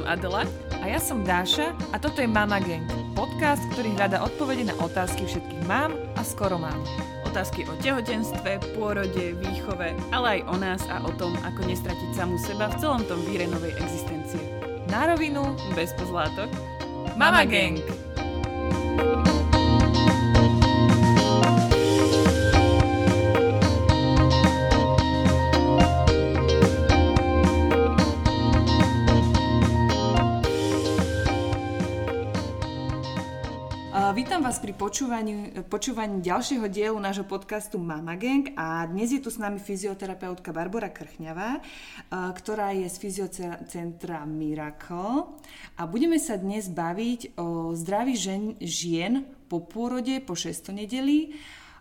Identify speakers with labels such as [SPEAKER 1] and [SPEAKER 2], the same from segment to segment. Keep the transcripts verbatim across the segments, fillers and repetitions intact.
[SPEAKER 1] Adela.
[SPEAKER 2] A ja som Dáša a toto je Mama Gang, podcast, ktorý hľadá odpovede na otázky všetkých mám a skoro mám.
[SPEAKER 1] Otázky o tehotenstve, pôrode, výchove, ale aj o nás a o tom, ako nestratiť samú seba v celom tom víre novej existencie.
[SPEAKER 2] Na rovinu,
[SPEAKER 1] bez pozlátok.
[SPEAKER 2] Mama Gang! Vítam vás pri počúvaní, počúvaní ďalšieho dielu nášho podcastu Mama Gang a dnes je tu s nami fyzioterapeutka Barbora Krchňavá, ktorá je z fyziocentra Miracle a budeme sa dnes baviť o zdraví žen, žien po pôrode, po šestonedeli.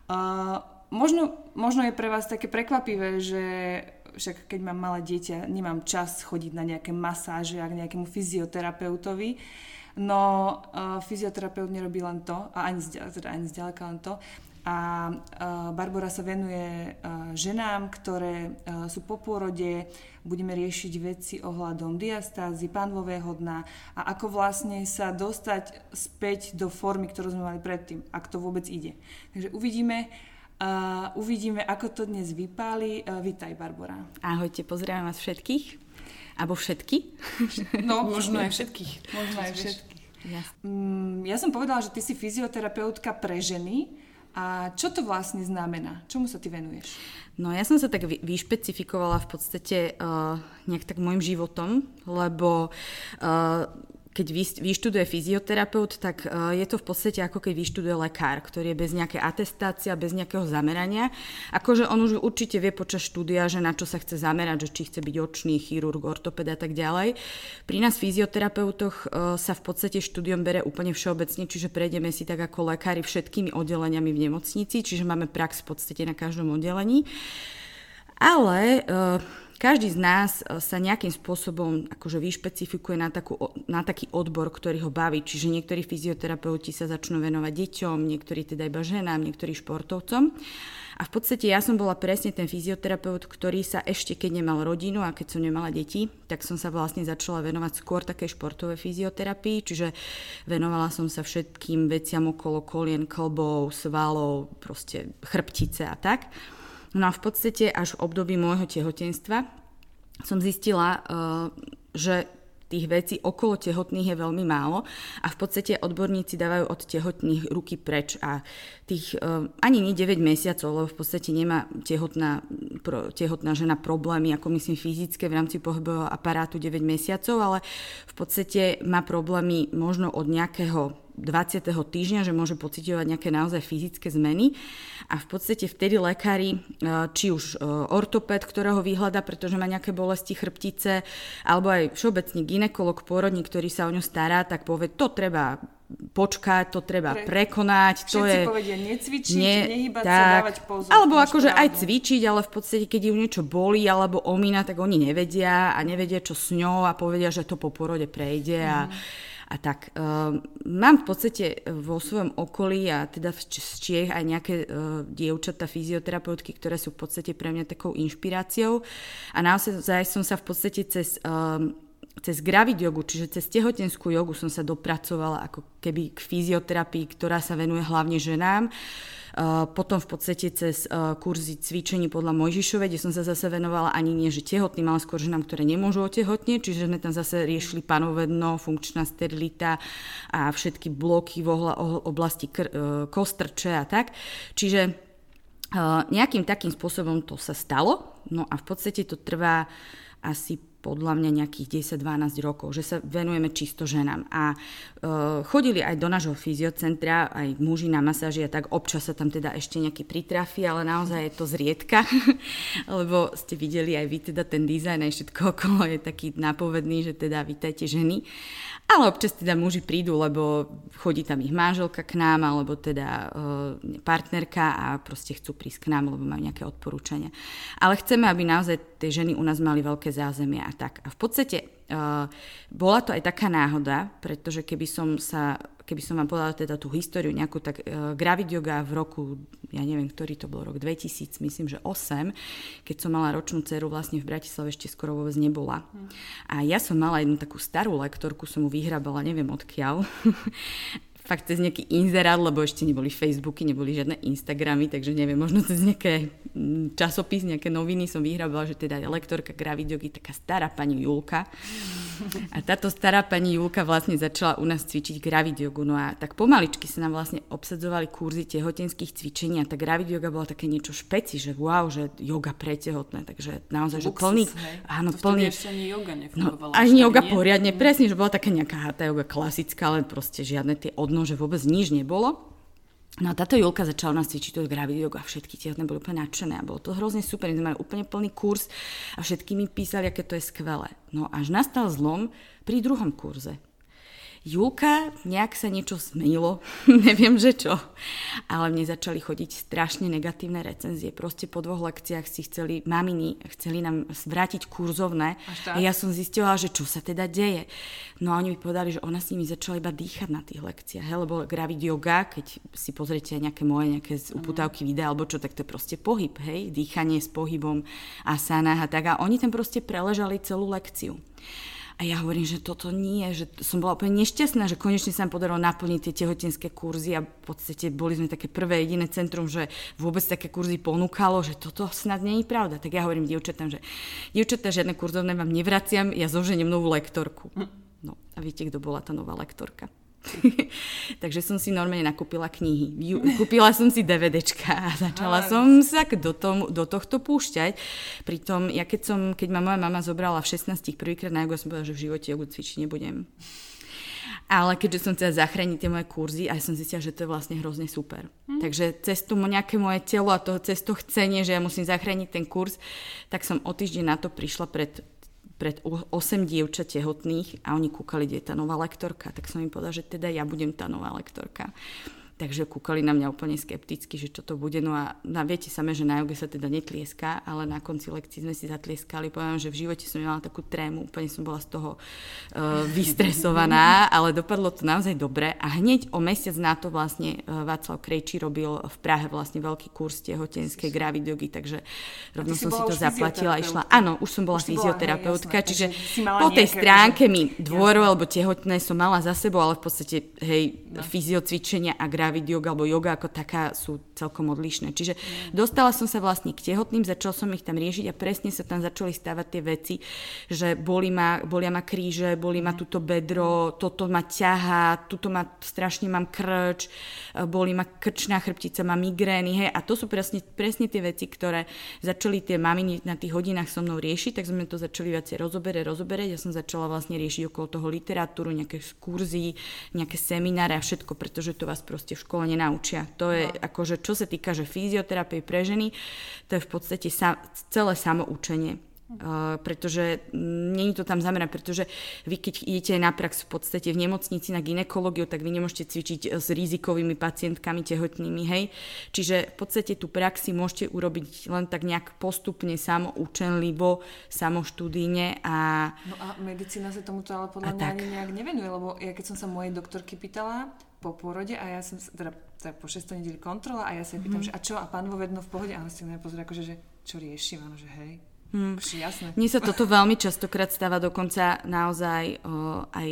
[SPEAKER 2] Možno, možno je pre vás také prekvapivé, že však keď mám malé dieťa, nemám čas chodiť na nejaké masáže a k nejakému fyzioterapeutovi. No, uh, fyzioterapeut nerobí len to, a ani, teda ani zďaleka len to. A uh, Barbora sa venuje uh, ženám, ktoré uh, sú po pôrode, budeme riešiť veci ohľadom diastázy, panvového dna a ako vlastne sa dostať späť do formy, ktorú sme mali predtým, ak to vôbec ide. Takže uvidíme, uh, uvidíme, ako to dnes vypáli. Uh, vítaj, Barbora.
[SPEAKER 3] Ahojte, pozdravím vás všetkých. Abo všetky?
[SPEAKER 2] No, možno aj všetkých. Možno aj všetkých. Ja som povedala, že ty si fyzioterapeutka pre ženy. A čo to vlastne znamená? Čomu sa ty venuješ?
[SPEAKER 3] No ja som sa tak vyšpecifikovala v podstate uh, nejak tak môjim životom, lebo uh, keď vyštuduje fyzioterapeut, tak je to v podstate ako keď vyštuduje lekár, ktorý je bez nejakej atestácie, bez nejakého zamerania. Akože on už určite vie počas štúdia, že na čo sa chce zamerať, že či chce byť očný, chirurg, ortoped a tak ďalej. Pri nás fyzioterapeutoch sa v podstate štúdium bere úplne všeobecne, čiže prejdeme si tak ako lekári všetkými oddeleniami v nemocnici, čiže máme prax v podstate na každom oddelení. Ale každý z nás sa nejakým spôsobom akože vyšpecifikuje na, takú, na taký odbor, ktorý ho baví. Čiže niektorí fyzioterapeuti sa začnú venovať deťom, niektorí teda iba ženám, niektorí športovcom. A v podstate ja som bola presne ten fyzioterapeut, ktorý sa ešte keď nemal rodinu a keď som nemala deti, tak som sa vlastne začala venovať skôr takej športovej fyzioterapii, čiže venovala som sa všetkým veciam okolo kolien, klbov, svalov, proste chrbtice a tak. No a v podstate až v období môjho tehotenstva som zistila, že tých vecí okolo tehotných je veľmi málo a v podstate odborníci dávajú od tehotných ruky preč a tých ani nie deväť mesiacov, lebo v podstate nemá tehotná, tehotná žena problémy, ako myslím fyzické v rámci pohybového aparátu deväť mesiacov, ale v podstate má problémy možno od nejakého dvadsiateho týždňa, že môže pociťovať nejaké naozaj fyzické zmeny a v podstate vtedy lekári, či už ortoped, ktorého vyhľadá, pretože má nejaké bolesti chrbtice, alebo aj všeobecný gynekolog, pôrodník, ktorý sa o ňu stará, tak povie, to treba počkať, to treba Pre... prekonať.
[SPEAKER 2] Všetci
[SPEAKER 3] to je...
[SPEAKER 2] povedia necvičiť, ne... nehýbať
[SPEAKER 3] tak,
[SPEAKER 2] sa, dávať pozor.
[SPEAKER 3] Alebo akože aj cvičiť, ale v podstate, keď ju niečo bolí alebo omína, tak oni nevedia a nevedia, čo s ňou a povedia, že to po porode prejde mm. a A tak, uh, mám v podstate vo svojom okolí a teda z Čiech aj nejaké uh, dievčatá, fyzioterapeutky, ktoré sú v podstate pre mňa takou inšpiráciou a naozaj som sa v podstate cez, uh, cez gravid jogu, čiže cez tehotenskú jogu som sa dopracovala ako keby k fyzioterapii, ktorá sa venuje hlavne ženám. Uh, potom v podstate cez uh, kurzy cvičení podľa Mojžišovej, kde som sa zase venovala ani nie, že tehotným, ale skôr ženám, ktoré nemôžu otehotnieť, čiže sme tam zase riešili panové dno, funkčná sterilita a všetky bloky v ohla, oblasti kr- uh, kostrče a tak. Čiže uh, nejakým takým spôsobom to sa stalo, no a v podstate to trvá asi podľa mňa nejakých desať dvanásť rokov, že sa venujeme čisto ženám. A e, chodili aj do nášho fyziocentra, aj muži na masáži a tak občas sa tam teda ešte nejaký pritrafi, ale naozaj je to zriedka, lebo ste videli aj vy teda ten dizajn aj všetko okolo je taký nápovedný, že teda vítajte ženy. Ale občas teda muži prídu, lebo chodí tam ich manželka k nám, alebo teda e, partnerka a proste chcú prísť k nám, lebo majú nejaké odporúčania. Ale chceme, aby naozaj tie ženy u nás mali veľké zázemie a tak. A v podstate uh, bola to aj taká náhoda, pretože keby som sa keby som vám povedala teda tú históriu nejakú, tak uh, Gravid Yoga v roku, ja neviem, ktorý to bol rok dvetisíc, myslím, že osem, keď som mala ročnú dceru, vlastne v Bratislave ešte skoro vôbec nebola. Hmm. A ja som mala jednu takú starú lektorku, som mu vyhrabala, neviem odkiaľ, fakt cez nejaký inzerát, lebo ešte neboli Facebooky, neboli žiadne Instagramy, takže neviem, možno cez nejaké časopis, nejaké noviny som vyhrabala, že teda je lektorka Gravid Yogy, taká stará pani Julka. A táto stará pani Julka vlastne začala u nás cvičiť Gravid Yogu. No a tak pomaličky sa nám vlastne obsadzovali kurzy tehotenských cvičení a tá Gravid Yoga bola také niečo špeci, že wow, že yoga pre tehotné, takže naozaj, že plný...
[SPEAKER 1] Áno, to plný... ešte ani yoga nefungovala.
[SPEAKER 3] No, ani yoga nie? Poriadne, presne, že bola taká nejaká hatha yoga klasická, ale proste žiadne tie odnože, že vôbec nič nebolo. No a táto Julka začala nás cvičiť to Gravid Yoga a všetky tehotné boli úplne nadšené a bolo to hrozne super, my sme mali úplne plný kurz a všetky mi písali, aké to je skvelé. No až nastal zlom pri druhom kurze. Julka, nejak sa niečo zmenilo, neviem, že čo, ale mne začali chodiť strašne negatívne recenzie. Proste po dvoch lekciách si chceli, maminy, chceli nám vrátiť kurzovné a ja som zistila, že čo sa teda deje. No a oni mi povedali, že ona s nimi začala iba dýchať na tých lekciách, he, lebo Gravid Yoga, keď si pozriete nejaké moje nejaké uputávky videa alebo čo, tak to je proste pohyb, hej, dýchanie s pohybom, asana a tak a oni tam proste preležali celú lekciu. A ja hovorím, že toto nie, že som bola úplne nešťastná, že konečne sa nám podarilo naplniť tie tehotenské kurzy a v podstate boli sme také prvé jediné centrum, že vôbec také kurzy ponúkalo, že toto snad nie je pravda. Tak ja hovorím dievčatám, že dievčatá, žiadne kurzovné vám nevraciam, ja zoženiem novú lektorku. No a viete, kto bola tá nová lektorka? Takže som si normálne nakúpila knihy. Kúpila som si DVDčka a začala som sa do, tom, do tohto púšťať. Pritom, ja keď som, keď ma moja mama zobrala v šestnástich prvýkrát na jogu, som povedala, že v živote jogu cvičiť nebudem. Ale keďže som chcela zachrániť tie moje kurzy, a ja som zistila, že to je vlastne hrozne super. Hmm. Takže cez to nejaké moje telo a to, cez to chcenie, že ja musím zachrániť ten kurz, tak som o týždeň na to prišla pred pred osem dievčat tehotných a oni kúkali, kde je tá nová lektorka. Tak som im povedala, že teda ja budem tá nová lektorka. Takže kúkali na mňa úplne skepticky, že čo to bude. No a na, viete same, že na joge sa teda netlieská, ale na konci lekcií sme si zatlieskali. Poviem, že v živote som nemala takú trému, úplne som bola z toho uh, vystresovaná, ale dopadlo to naozaj dobre. A hneď o mesiac na to vlastne uh, Václav Krejčí robil v Prahe vlastne veľký kurz tehotenskej Gravid Yogy, takže rovno som si to zaplatila a išla. Áno, už som bola už fyzioterapeutka, bola, čiže po tej stránke mi dôveru alebo tehotné som mala za sebou, ale v podstate hej, no. fyziocvičenia a Gravid Yoga alebo yoga ako taká sú celkom odlišné. Čiže mm. dostala som sa vlastne k tehotným, začala som ich tam riešiť a presne sa tam začali stávať tie veci, že boli ma, bolia ma kríže, boli ma tuto bedro, toto ma ťahá, tuto ma strašne mám krč, boli ma krčná chrbtica, mám migrény, hej, a to sú presne, presne tie veci, ktoré začali tie maminy na tých hodinách so mnou riešiť, tak sme to začali viacej rozoberať, rozoberať. Ja som začala vlastne riešiť okolo toho literatúru, nejaké kurzy, nejaké semináre a všetko, pretože to vás proste v škole nenaučia. To je no. akože, čo sa týka, že fyzioterapie pre ženy, to je v podstate sa, celé samoučenie. Uh, pretože nie je to tam zamerané, pretože vy keď idete na prax v podstate v nemocnici na gynekológiu, tak vy nemôžete cvičiť s rizikovými pacientkami tehotnými, hej. Čiže v podstate tú prax si môžete urobiť len tak nejak postupne, samoučenlivo, samoštudíne a...
[SPEAKER 2] No a medicína sa tomuto ale podľa mňa ani nejak nevenuje, lebo ja keď som sa mojej doktorky pýtala po pôrode a ja som teda, teda po šesť nedeli kontrola a ja sa pýtam, mm. že a čo, a pán vo vedno v pohode? A on si mňa pozrie akože, že čo riešim, áno, že hej. Hmm.
[SPEAKER 3] Mne sa toto veľmi častokrát stáva, dokonca naozaj o, aj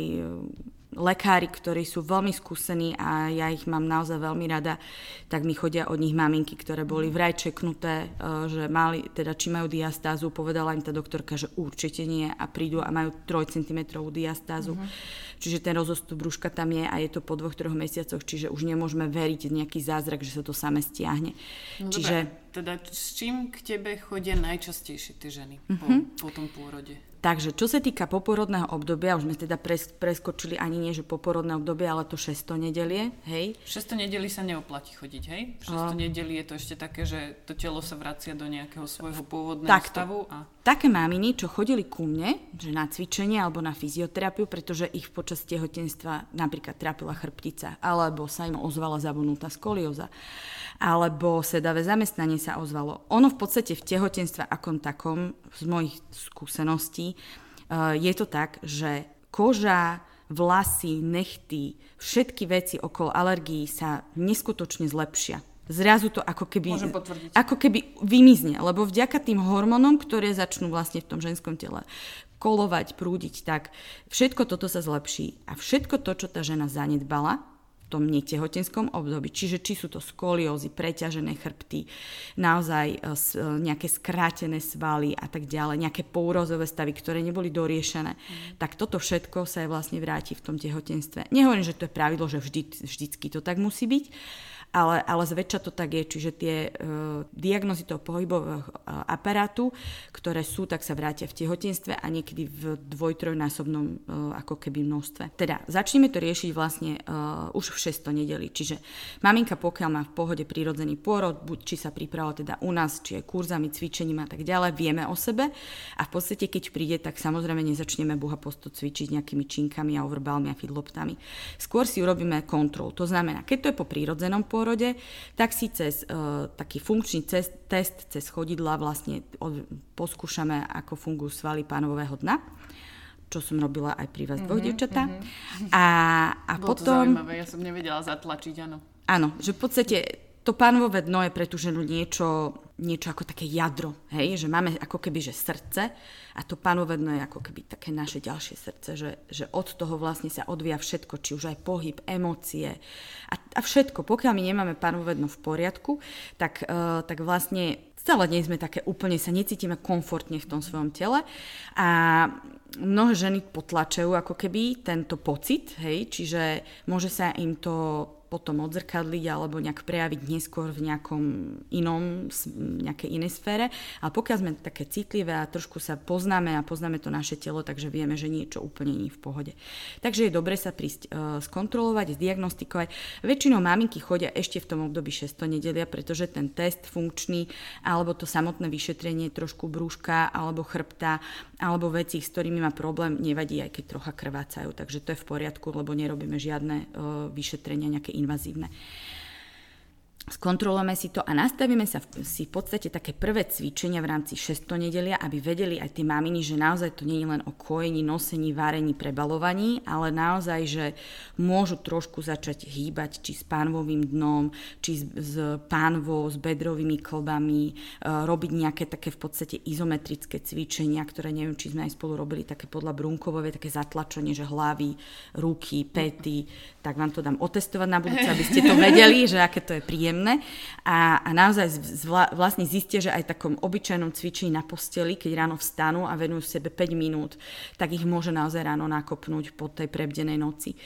[SPEAKER 3] lekári, ktorí sú veľmi skúsení a ja ich mám naozaj veľmi rada, tak mi chodia od nich maminky, ktoré boli vraj čeknuté, že mali, teda či majú diastázu, povedala im tá doktorka, že určite nie a prídu a majú tri centimetre diastázu. Mm-hmm. Čiže ten rozostup brúška tam je a je to po dvoch, troch mesiacoch, čiže už nemôžeme veriť v nejaký zázrak, že sa to samé stiahne.
[SPEAKER 1] No čiže... Dobre, teda s čím k tebe chodia najčastejšie tie ženy mm-hmm. po, po tom pôrode?
[SPEAKER 3] Takže, čo sa týka poporodného obdobia, už sme teda pres, preskočili ani nie, že poporodné obdobie, ale to šesťsto nedelie, hej?
[SPEAKER 1] šesťsto nedelí sa neoplatí chodiť, hej? šesťsto nedelí je to ešte také, že to telo sa vracia do nejakého svojho pôvodného takto. Stavu. A...
[SPEAKER 3] Také maminy, čo chodili ku mne, že na cvičenie alebo na fyzioterapiu, pretože ich počas tehotenstva napríklad trápila chrbtica, alebo sa im ozvala zabudnutá skolióza, alebo sedavé zamestnanie sa ozvalo. Ono v podstate v tehotenstve akom takom, z mojich skúseností, je to tak, že koža vlasy, nechty, všetky veci okolo alergií sa neskutočne zlepšia. Zrazu to ako keby, ako keby vymizne, lebo vďaka tým hormónom, ktoré začnú vlastne v tom ženskom tele kolovať, prúdiť, tak všetko toto sa zlepší a všetko to, čo tá žena zanedbala v tom netehotenskom období, čiže či sú to skoliózy, preťažené chrbty, naozaj nejaké skrátené svaly a tak ďalej, nejaké poúrozové stavy, ktoré neboli doriešené, mm. tak toto všetko sa aj vlastne vráti v tom tehotenstve. Nehovorím, že to je pravidlo, že vždy, vždycky to tak musí byť, Ale, ale zväčša to tak je, čiže tie uh, diagnózy toho pohybového uh, aparátu, ktoré sú, tak sa vrátia v tehotenstve a niekedy v dvoj-trojnásobnom uh, ako keby množstve. Teda začneme to riešiť vlastne uh, už v šesť nedeli, čiže maminka pokiaľ má v pohode prírodzený pôrod, buď či sa pripravila teda u nás, či aj kurzami, cvičením a tak ďalej, vieme o sebe a v podstate keď príde, tak samozrejme nezačneme buhaposto cvičiť nejakými činkami a overbalmi a fidloptami. Skôr si urobíme kontrol, to znamená, keď to je po prírodzenom pôrode, Rode, tak si cez uh, taký funkčný cez, test cez chodidla vlastne od, poskúšame, ako fungujú svaly pánového dna, čo som robila aj pri vás mm-hmm, dvoch, dievčatá. Mm-hmm. A, a
[SPEAKER 1] Bolo
[SPEAKER 3] potom...
[SPEAKER 1] to zaujímavé, ja som nevedela zatlačiť, áno.
[SPEAKER 3] Áno, že v podstate to pánové dno je pre tú ženu niečo, niečo ako také jadro, hej? Že máme ako keby že srdce a to pánové dno je ako keby také naše ďalšie srdce, že, že od toho vlastne sa odvíja všetko, či už aj pohyb, emócie a, a všetko. Pokiaľ my nemáme pánové dno v poriadku, tak, uh, tak vlastne celé nie sme také úplne, sa necítime komfortne v tom svojom tele a mnohé ženy potlačajú ako keby tento pocit, hej? Čiže môže sa im to potom odzrkadliť alebo nejak prejaviť neskôr v nejakom inom, nejakej inej sfére. Ale pokiaľ sme také citlivé a trošku sa poznáme a poznáme to naše telo, takže vieme, že niečo úplne nie je v pohode. Takže je dobre sa prísť uh, skontrolovať, zdiagnostikovať. Väčšinou maminky chodia ešte v tom období šesť nedelia, pretože ten test funkčný alebo to samotné vyšetrenie trošku brúška alebo chrbta alebo veci, s ktorými má problém, nevadí, aj keď trocha krvácajú. Takže to je v poriadku, lebo nerobíme žiadne uh, vyšetrenia nejaké invazívne. Skontrolujeme si to a nastavíme sa v, si v podstate také prvé cvičenia v rámci šesť nedelia, aby vedeli aj tie maminy, že naozaj to nie je len o kojení, nosení, varení, prebalovaní, ale naozaj, že môžu trošku začať hýbať, či s pánvovým dnom, či s, s pánvou, s bedrovými klbami, e, robiť nejaké také v podstate izometrické cvičenia, ktoré neviem, či sme aj spolu robili také podľa Brunkovové, také zatlačenie, že hlavy, ruky, päty, tak vám to dám otestovať na budúce, aby ste to vedeli, že aké to je príjemné. A, a naozaj zvla, vlastne zistia, že aj v takom obyčajnom cvičení na posteli, keď ráno vstanú a venujú sebe päť minút, tak ich môže naozaj ráno nakopnúť po tej prebdenej noci.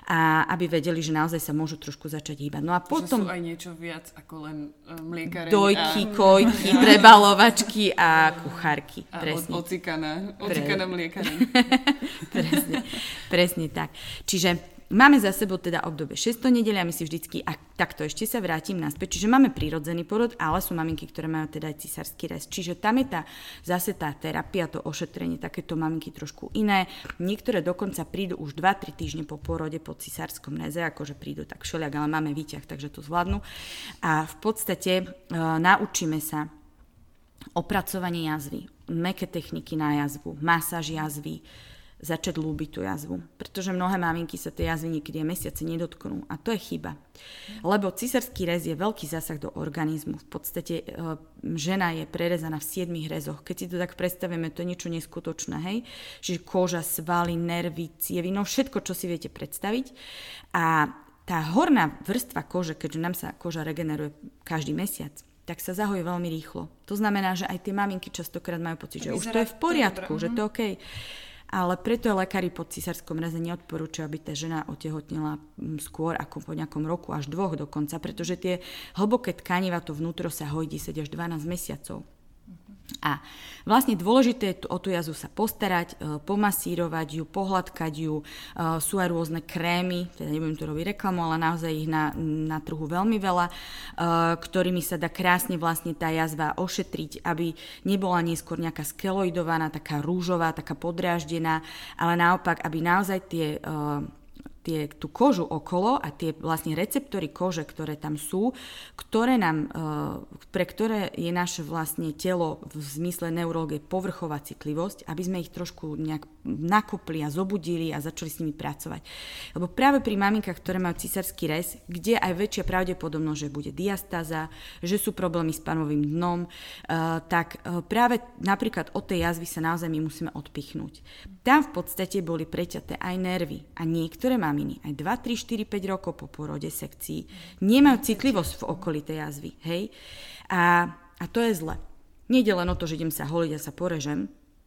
[SPEAKER 3] A aby vedeli, že naozaj sa môžu trošku začať hýbať. No a potom...
[SPEAKER 1] Že sú aj niečo viac ako len mliekareň.
[SPEAKER 3] Dojky,
[SPEAKER 1] a...
[SPEAKER 3] kojky, prebalovačky a kuchárky.
[SPEAKER 1] A
[SPEAKER 3] presne.
[SPEAKER 1] ocikaná, ocikaná mliekareň.
[SPEAKER 3] presne, presne tak. Čiže máme za sebou teda obdobie šesť nedelia, my si vždycky, a takto ešte sa vrátim naspäť, čiže máme prírodzený porod, ale sú maminky, ktoré majú teda aj cisársky rez. Čiže tam je tá, zase tá terapia, to ošetrenie, takéto maminky trošku iné. Niektoré dokonca prídu už dva tri týždne po porode po cisárskom reze, akože prídu tak všeliak, ale máme výťah, takže to zvládnu. A v podstate e, naučíme sa opracovanie jazvy, mäkké techniky na jazvu, masáž jazvy, začať ľúbiť tú jazvu. Pretože mnohé maminky sa tej jazvy niekedy aj mesiace nedotknú. A to je chyba. Lebo cisársky rez je veľký zásah do organizmu. V podstate e, žena je prerezaná v siedmich rezoch. Keď si to tak predstavíme, to je niečo neskutočné. Hej? Čiže koža, svaly, nervy, cievy, no všetko, čo si viete predstaviť. A tá horná vrstva kože, keďže nám sa koža regeneruje každý mesiac, tak sa zahojí veľmi rýchlo. To znamená, že aj tie maminky častokrát majú pocit, že už to je v poriadku, že to je OK. Ale preto lekári po cisárskom reze neodporúčajú, aby tá žena otehotnila skôr ako po nejakom roku až dvoch dokonca, pretože tie hlboké tkaniva, to vnútro sa hojí desať až dvanásť mesiacov. A vlastne dôležité je o tú jazvu sa postarať, pomasírovať ju, pohľadkať ju. Sú aj rôzne krémy, teda nebudem tu robiť reklamu, ale naozaj ich na, na trhu veľmi veľa, ktorými sa dá krásne vlastne tá jazva ošetriť, aby nebola neskôr nejaká skeloidovaná, taká rúžová, taká podráždená, ale naopak, aby naozaj tie... Tie, tú kožu okolo a tie vlastne receptory kože, ktoré tam sú, ktoré nám, pre ktoré je naše vlastne telo v zmysle neurológie povrchová citlivosť, aby sme ich trošku nejak nakopli a zobudili a začali s nimi pracovať. Lebo práve pri maminkách, ktoré majú císarský rez, kde aj väčšia pravdepodobnosť, že bude diastáza, že sú problémy s panovým dnom, uh, tak uh, práve napríklad od tej jazvy sa naozaj my musíme odpichnúť. Tam v podstate boli preťaté aj nervy a niektoré maminy aj dva, tri, štyri, päť rokov po porode sekcií nemajú citlivosť v okolí tej jazvy. Hej? A, a to je zle. Nejde len o to, že idem sa holiť a sa porežem,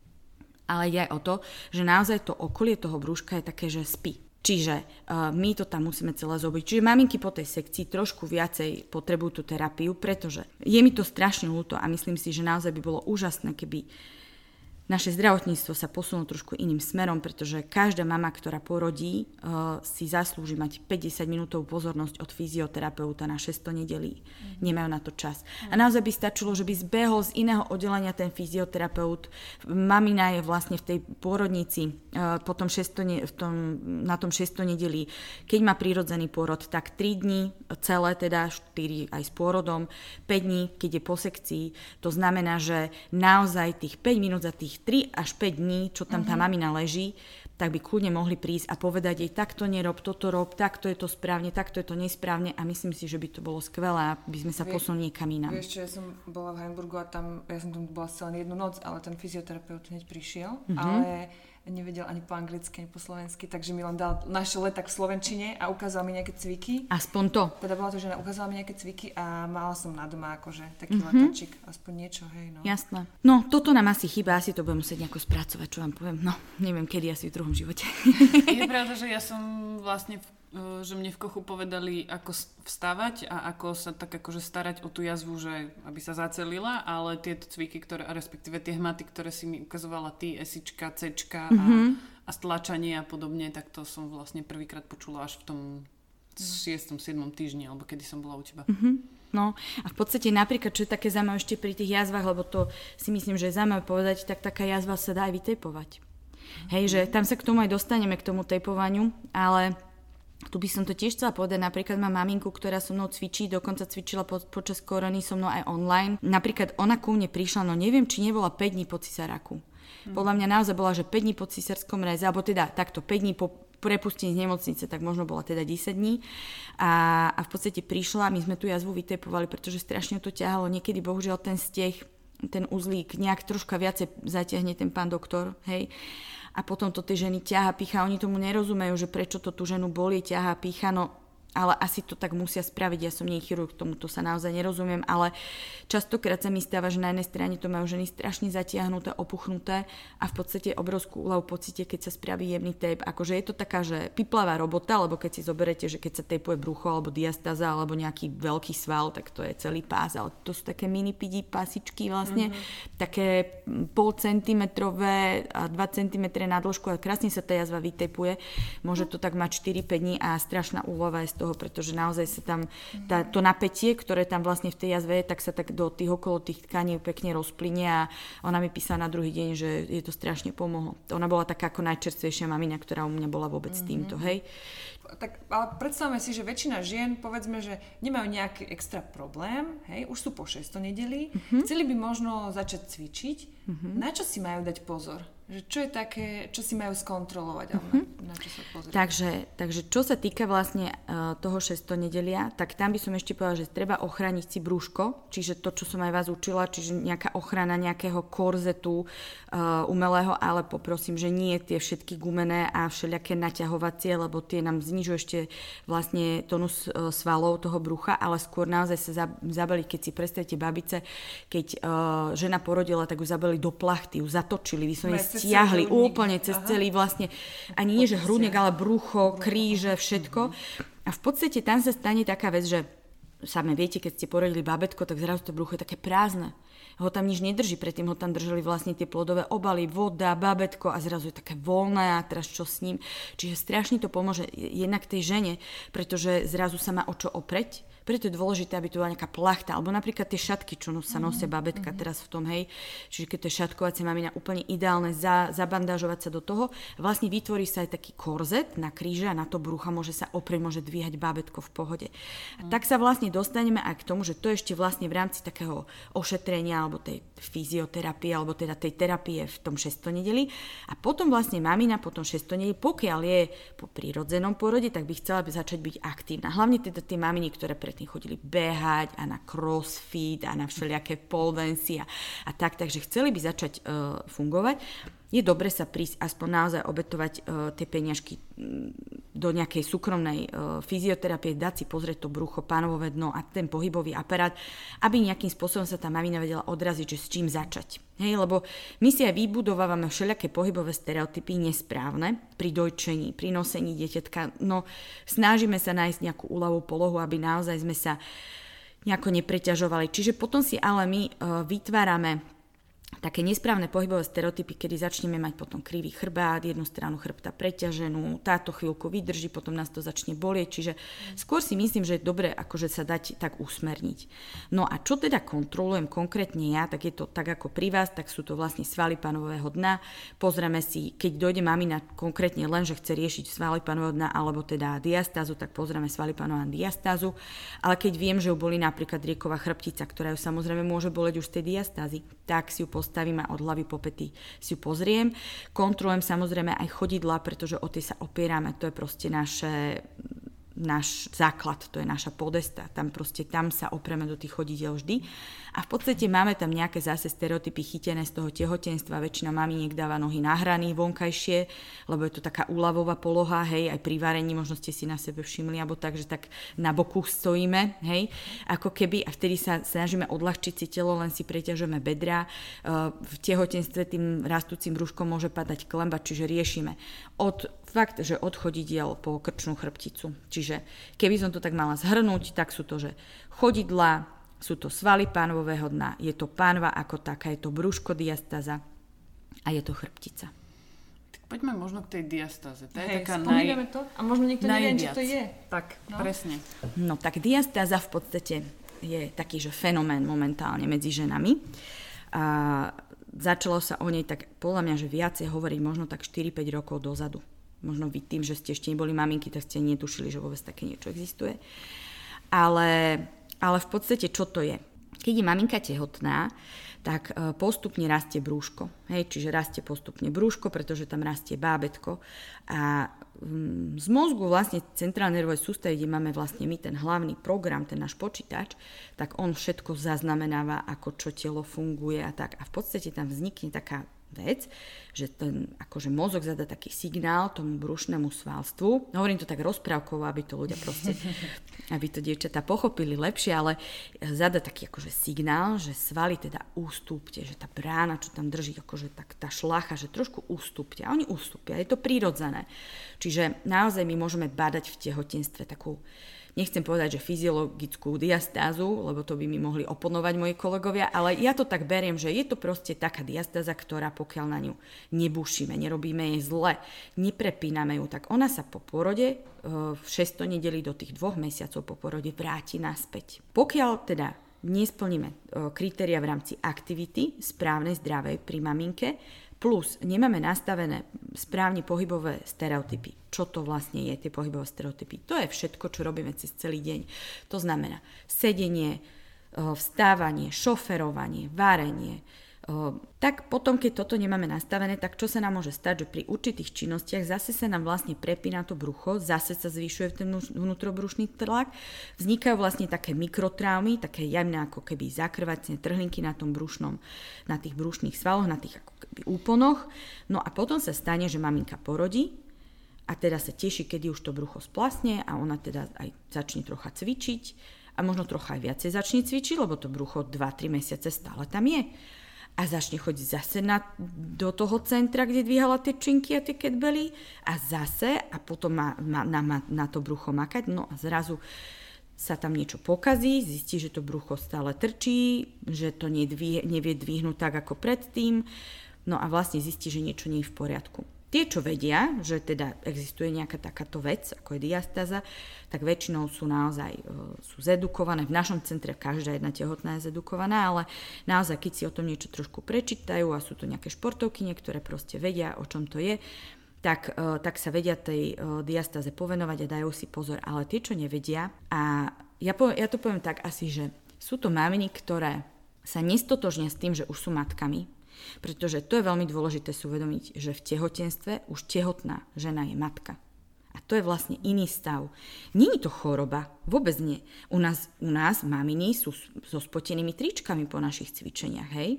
[SPEAKER 3] ale ide aj o to, že naozaj to okolie toho brúška je také, že spí. Čiže uh, my to tam musíme celé zobudiť. Čiže maminky po tej sekcii trošku viacej potrebujú tú terapiu, pretože je mi to strašne ľúto a myslím si, že naozaj by bolo úžasné, keby naše zdravotníctvo sa posunulo trošku iným smerom, pretože každá mama, ktorá porodí, uh, si zaslúži mať päťdesiat minútovú pozornosť od fyzioterapeuta na šesťsto nedelí. Mm. Nemajú na to čas. Mm. A naozaj by stačilo, že by zbehol z iného oddelenia ten fyzioterapeut. Mamina je vlastne v tej pôrodnici uh, potom šesťsto ne- v tom, na tom šesťsto nedelí. Keď má prirodzený pôrod, tak tri dni celé, teda štyri aj s pôrodom, päť dní, keď je po sekcii. To znamená, že naozaj tých päť minút za tých tri až päť dní, čo tam tá mamina leží, tak by kľudne mohli prísť a povedať jej, takto nerob, toto rob, takto je to správne, takto je to nesprávne a myslím si, že by to bolo skvelé, aby sme sa Vie, posunuli niekam inám.
[SPEAKER 2] Vieš čo, ja som bola v Hamburgu a tam, ja som tam bola celé jednu noc, ale ten fyzioterapeut hneď prišiel, mm-hmm. ale nevedel ani po anglicky, ani po slovensky, takže mi len dal, našiel leták v slovenčine a ukázal mi nejaké cviky.
[SPEAKER 3] Aspoň to.
[SPEAKER 2] Teda bola to, že ukázala mi nejaké cviky a mala som na doma akože taký mm-hmm. letáčik, aspoň niečo, hej, no.
[SPEAKER 3] Jasné. No, toto nám asi chýba, asi to budem musieť nejako spracovať, čo vám poviem. No, neviem, kedy asi v druhom živote.
[SPEAKER 1] Je pravda, že ja som vlastne v že mne v Kochu povedali, ako vstávať a ako sa tak akože starať o tú jazvu, že aby sa zacelila, ale tieto cviky, ktoré, respektíve tie hmaty, ktoré si mi ukazovala ty, esička, cečka mm-hmm. a, a stlačanie a podobne, tak to som vlastne prvýkrát počula až v tom šiestom siedmom týždni, alebo kedy som bola u teba.
[SPEAKER 3] Mm-hmm. No a v podstate napríklad, čo je také zaujímavé ešte pri tých jazvách, lebo to si myslím, že je zaujímavé povedať, tak taká jazva sa dá aj vytejpovať. Mm-hmm. Hej, že tam sa k tomu aj dostaneme, k tomu tejpovaniu, ale tu by som to tiež chcela povedať, napríklad mám maminku, ktorá so mnou cvičí, dokonca cvičila po, počas korony so mnou aj online. Napríklad ona ku mne prišla, no neviem, či nebola päť dní po cisáraku. Hmm. Podľa mňa naozaj bola, že päť dní po cisárskom reze, alebo teda takto päť dní po prepustení z nemocnice, tak možno bola teda desať dní. A, a v podstate prišla, my sme tu jazvu vytepovali, pretože strašne to ťahalo. Niekedy bohužiaľ ten steh, ten uzlík nejak troška viacej zatiahne ten pán doktor, hej. A potom to tie ženy ťaha, pícha, oni tomu nerozumejú, že prečo to tú ženu bolí, ťaha, pícha, no ale asi to tak musia spraviť, ja som nie chirurg, tomu to sa naozaj nerozumiem, ale častokrát sa mi stáva, že na jednej strane to majú ženy strašne zatiahnuté, opuchnuté a v podstate obrovskú úľavu pocite, keď sa spraví jemný tejp, akože je to taká, že piplavá robota, lebo keď si zoberete, že keď sa tejpuje brucho alebo diastáza alebo nejaký veľký sval, tak to je celý pás, ale to sú také mini pidi pásičky vlastne, mm-hmm. také pol centimetrové a dva centimetre na dĺžku a krásne sa tá jazva vytejpuje, môže to tak mať štyri päť dní a strašná úľava je z toho, pretože naozaj sa tam tá, to napätie, ktoré tam vlastne v tej jazve je, tak sa tak do tých okolo tých tkaní pekne rozplynie a ona mi písala na druhý deň, že je to strašne pomohlo. Ona bola taká ako najčerstvejšia mamina, ktorá u mňa bola vôbec mm-hmm. s týmto, hej.
[SPEAKER 2] Tak, ale predstavme si, že väčšina žien, povedzme, že nemajú nejaký extra problém, hej, už sú po šesťsto nedelí, mm-hmm. chceli by možno začať cvičiť, mm-hmm. na čo si majú dať pozor? Že čo je také, čo si majú skontrolovať, ale mm-hmm. na, na čo sa pozrieť?
[SPEAKER 3] Takže, takže čo sa týka vlastne uh, toho šesťsto nedelia, tak tam by som ešte povedala, že treba ochrániť si brúško, čiže to, čo som aj vás učila, čiže nejaká ochrana nejakého korzetu uh, umelého, ale poprosím, že nie tie všetky gumené a všelijaké naťahovacie, lebo tie nám znižujú ešte vlastne tonus uh, svalov toho brucha, ale skôr naozaj sa zabali, keď si predstavíte babice, keď uh, žena porodila, tak ju zabali do plachty, ju zatočili, vyslovene stiahli úplne cez Aha. celý vlastne, ani nie, že hrudník, ale brucho, kríže, všetko. A v podstate tam sa stane taká vec, že same viete, keď ste porodili bábätko, tak zrazu to brucho je také prázdne. Ho tam nič nedrží, predtým ho tam držali vlastne tie plodové obaly, voda, bábätko a zrazu je také voľné a teraz čo s ním. Čiže strašne to pomôže jednak tej žene, pretože zrazu sa má o čo opreť. Preto je dôležité, aby to bola nejaká plachta, alebo napríklad tie šatky, čo sa nosia bábätka mm-hmm. teraz v tom, hej. Čiže keď to je šatkovacie mamina, úplne ideálne za, zabandážovať sa do toho. Vlastne vytvorí sa aj taký korzet na kríže a na to brucha môže sa oprieť, môže dvíhať bábätko v pohode. A tak sa vlastne vlastne dostaneme aj k tomu, že to ešte vlastne v rámci takého ošetrenia alebo tej fyzioterapie, alebo teda tej terapie v tom šestonedeli. A potom vlastne mamina po tom šestonedeli, pokiaľ je po prírodzenom porode, tak by chcela by začať byť aktívna. Hlavne teda tie maminy, ktoré predtým chodili behať a na crossfit a na všelijaké pole dance a, a tak, takže chceli by začať uh, fungovať. Je dobre sa prísť aspoň naozaj obetovať uh, tie peniažky do nejakej súkromnej uh, fyzioterapie, dať si pozrieť to brucho, pánvové dno a ten pohybový aparát, aby nejakým spôsobom sa tá mamina vedela odraziť, že s čím začať. Hej, lebo my si aj vybudovávame všelijaké pohybové stereotypy nesprávne pri dojčení, pri nosení dieťatka. No, snažíme sa nájsť nejakú úľavú polohu, aby naozaj sme sa nejako nepreťažovali. Čiže potom si ale my uh, vytvárame také nesprávne pohybové stereotypy, kedy začneme mať potom krivý chrbát, jednu stranu chrbta preťaženú, táto chvíľku vydrží, potom nás to začne bolieť, čiže skôr si myslím, že je dobre akože sa dať tak usmerniť. No a čo teda kontrolujem konkrétne ja, tak je to tak ako pri vás, tak sú to vlastne svaly panového dna. Pozrieme si, keď dojde mamina konkrétne len, že chce riešiť svaly panového dna alebo teda diastázu, tak pozrieme svaly panového diastázu, ale keď viem, že ju boli napríklad rieková chrbtica, ktorá ju samozrejme môže boleť už z tej diastázy, tak si ju postavím a od hlavy po pety si ju pozriem. Kontrolujem samozrejme aj chodidlá, pretože o tie sa opierame, to je proste naše, náš základ, to je naša podesta, tam proste tam sa opreme do tých chodidiel vždy. A v podstate máme tam nejaké zase stereotypy chytené z toho tehotenstva, väčšina maminiek dáva nohy na hrany vonkajšie, lebo je to taká úľavová poloha, hej, aj pri varení možno ste si na sebe všimli, alebo tak, že tak na boku stojíme, hej, ako keby, a vtedy sa snažíme odľahčiť si telo, len si preťažujeme bedra. V tehotenstve tým rastúcim brúškom môže padať klemba, čiže riešime od fakt, že od chodidiel po krčnú chrbticu. Čiže keby som to tak mala zhrnúť, tak sú to, že chodidlá, sú to svaly pánvového dna, je to pánva ako taká, je to brúško diastáza a je to chrbtica.
[SPEAKER 1] Tak poďme možno k tej diastáze. To je
[SPEAKER 2] Hej,
[SPEAKER 1] taká
[SPEAKER 2] spomíname
[SPEAKER 1] naj...
[SPEAKER 2] to a možno niekto nevie, čo to je.
[SPEAKER 1] Tak,
[SPEAKER 2] no.
[SPEAKER 1] presne.
[SPEAKER 3] No tak diastáza v podstate je taký, že fenomén momentálne medzi ženami. A začalo sa o nej tak podľa mňa, že viacej hovoriť možno tak štyri päť rokov dozadu. Možno vy tým, že ste ešte neboli maminky, tak ste netušili, že vôbec také niečo existuje. Ale, ale v podstate, čo to je? Keď je maminka tehotná, tak postupne rastie brúško. Hej, čiže rastie postupne brúško, pretože tam rastie bábätko. A z mozgu vlastne centrálnej nervovej sústavy, kde máme vlastne my ten hlavný program, ten náš počítač, tak on všetko zaznamenáva, ako čo telo funguje a tak. A v podstate tam vznikne taká vec, že ten akože mozog zadá taký signál tomu brušnému svalstvu. Hovorím to tak rozprávkovo, aby to ľudia proste, aby to dievčatá pochopili lepšie, ale zadá taký akože signál, že svaly teda ústúpte, že tá brána, čo tam drží, akože tak tá šlacha, že trošku ústúpte. A oni ústúpia, je to prirodzené. Čiže naozaj my môžeme badať v tehotenstve takú, nechcem povedať, že fyziologickú diastázu, lebo to by mi mohli oponovať moji kolegovia, ale ja to tak beriem, že je to proste taká diastáza, ktorá pokiaľ na ňu nebúšime, nerobíme jej zle, neprepíname ju, tak ona sa po porode v šestonedeli do tých dvoch mesiacov po porode vráti naspäť. Pokiaľ teda nesplníme kritéria v rámci aktivity správnej, zdravej pri maminke, plus nemáme nastavené správne pohybové stereotypy. Čo to vlastne je, tie pohybové stereotypy? To je všetko, čo robíme cez celý deň. To znamená sedenie, vstávanie, šoferovanie, varenie. Tak potom, keď toto nemáme nastavené, tak čo sa nám môže stať, že pri určitých činnostiach zase sa nám vlastne prepína to brucho, zase sa zvyšuje ten vnútrobrušný tlak, vznikajú vlastne také mikrotraumy, také jemné ako keby zakrvácne trhlinky na tom brušnom, na tých brušných svaloch, na tých ako keby úponoch. No a potom sa stane, že maminka porodí a teda sa teší, kedy už to brucho splasne a ona teda aj začne trocha cvičiť a možno trocha aj viacej začne cvičiť, lebo to brucho dva tri mesiace stále tam je. A začne chodiť zase na, do toho centra, kde dvíhala tie činky a tie ketbely a zase a potom má, má, na, na to brucho makať. No a zrazu sa tam niečo pokazí, zistí, že to brucho stále trčí, že to nedvie, nevie dvihnúť tak ako predtým. No a vlastne zistí, že niečo nie je v poriadku. Tie, čo vedia, že teda existuje nejaká takáto vec, ako je diastáza, tak väčšinou sú naozaj sú zedukované. V našom centre každá jedna tehotná je zedukovaná, ale naozaj, keď si o tom niečo trošku prečítajú a sú to nejaké športovky, niektoré proste vedia, o čom to je, tak, tak sa vedia tej diastáze povenovať a dajú si pozor. Ale tie, čo nevedia a ja, po, ja to poviem tak asi, že sú to maminy, ktoré sa nestotožnia s tým, že už sú matkami, pretože to je veľmi dôležité si uvedomiť, že v tehotenstve už tehotná žena je matka. A to je vlastne iný stav. Nie je to choroba, vôbec nie. U nás, u nás maminy sú so spotenými tričkami po našich cvičeniach, hej?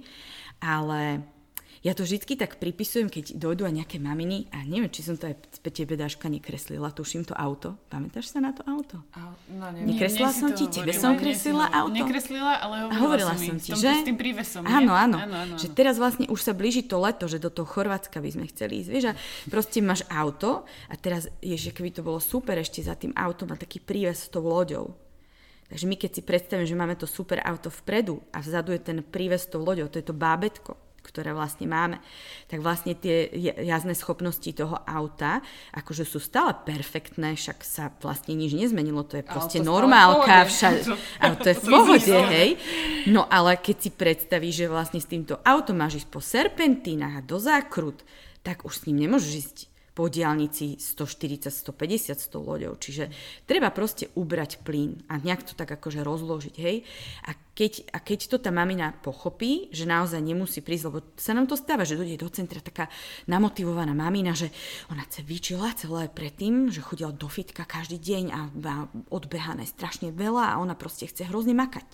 [SPEAKER 3] Ale ja to vždycky tak pripisujem, keď dojdú aj nejaké maminy, a neviem, či som to aj tebe, Dáška, nekreslila, tuším to auto. Pamätáš sa na to auto?
[SPEAKER 1] No, nie,
[SPEAKER 3] nekreslila
[SPEAKER 1] nie,
[SPEAKER 3] som ti, tebe som kreslila auto.
[SPEAKER 1] Nekreslila, ale hovorila,
[SPEAKER 3] hovorila
[SPEAKER 1] som,
[SPEAKER 3] som ti,
[SPEAKER 1] tom,
[SPEAKER 3] že?
[SPEAKER 1] S tým prívesom,
[SPEAKER 3] áno, áno,
[SPEAKER 1] áno, áno,
[SPEAKER 3] že teraz vlastne už sa blíži to leto, že do toho Chorvátska by sme chceli ísť, vieš, a proste máš auto a teraz, ježiš, keby to bolo super, ešte za tým autom má taký príves s tou loďou. Takže my keď si predstavíme, že máme to super auto vpredu a vzadu je ten príves s tou loďou, to je to bábätko, ktoré vlastne máme, tak vlastne tie jazdné schopnosti toho auta akože sú stále perfektné, však sa vlastne nič nezmenilo, to je proste normálka, všade, ale to je v pohode, hej. No ale keď si predstavíš, že vlastne s týmto autom máš ísť po serpentínach a do zákrut, tak už s ním nemôžeš ísť po diaľnici stoštyridsať stopäťdesiat s tou loďou. Čiže treba proste ubrať plyn a nejak to tak akože rozložiť, hej. A keď, a keď to tá mamina pochopí, že naozaj nemusí prísť, lebo sa nám to stáva, že dojde do centra taká namotivovaná mamina, že ona cvičila celé predtým, že chodila do fitka každý deň a má odbehané strašne veľa a ona proste chce hrozne makať.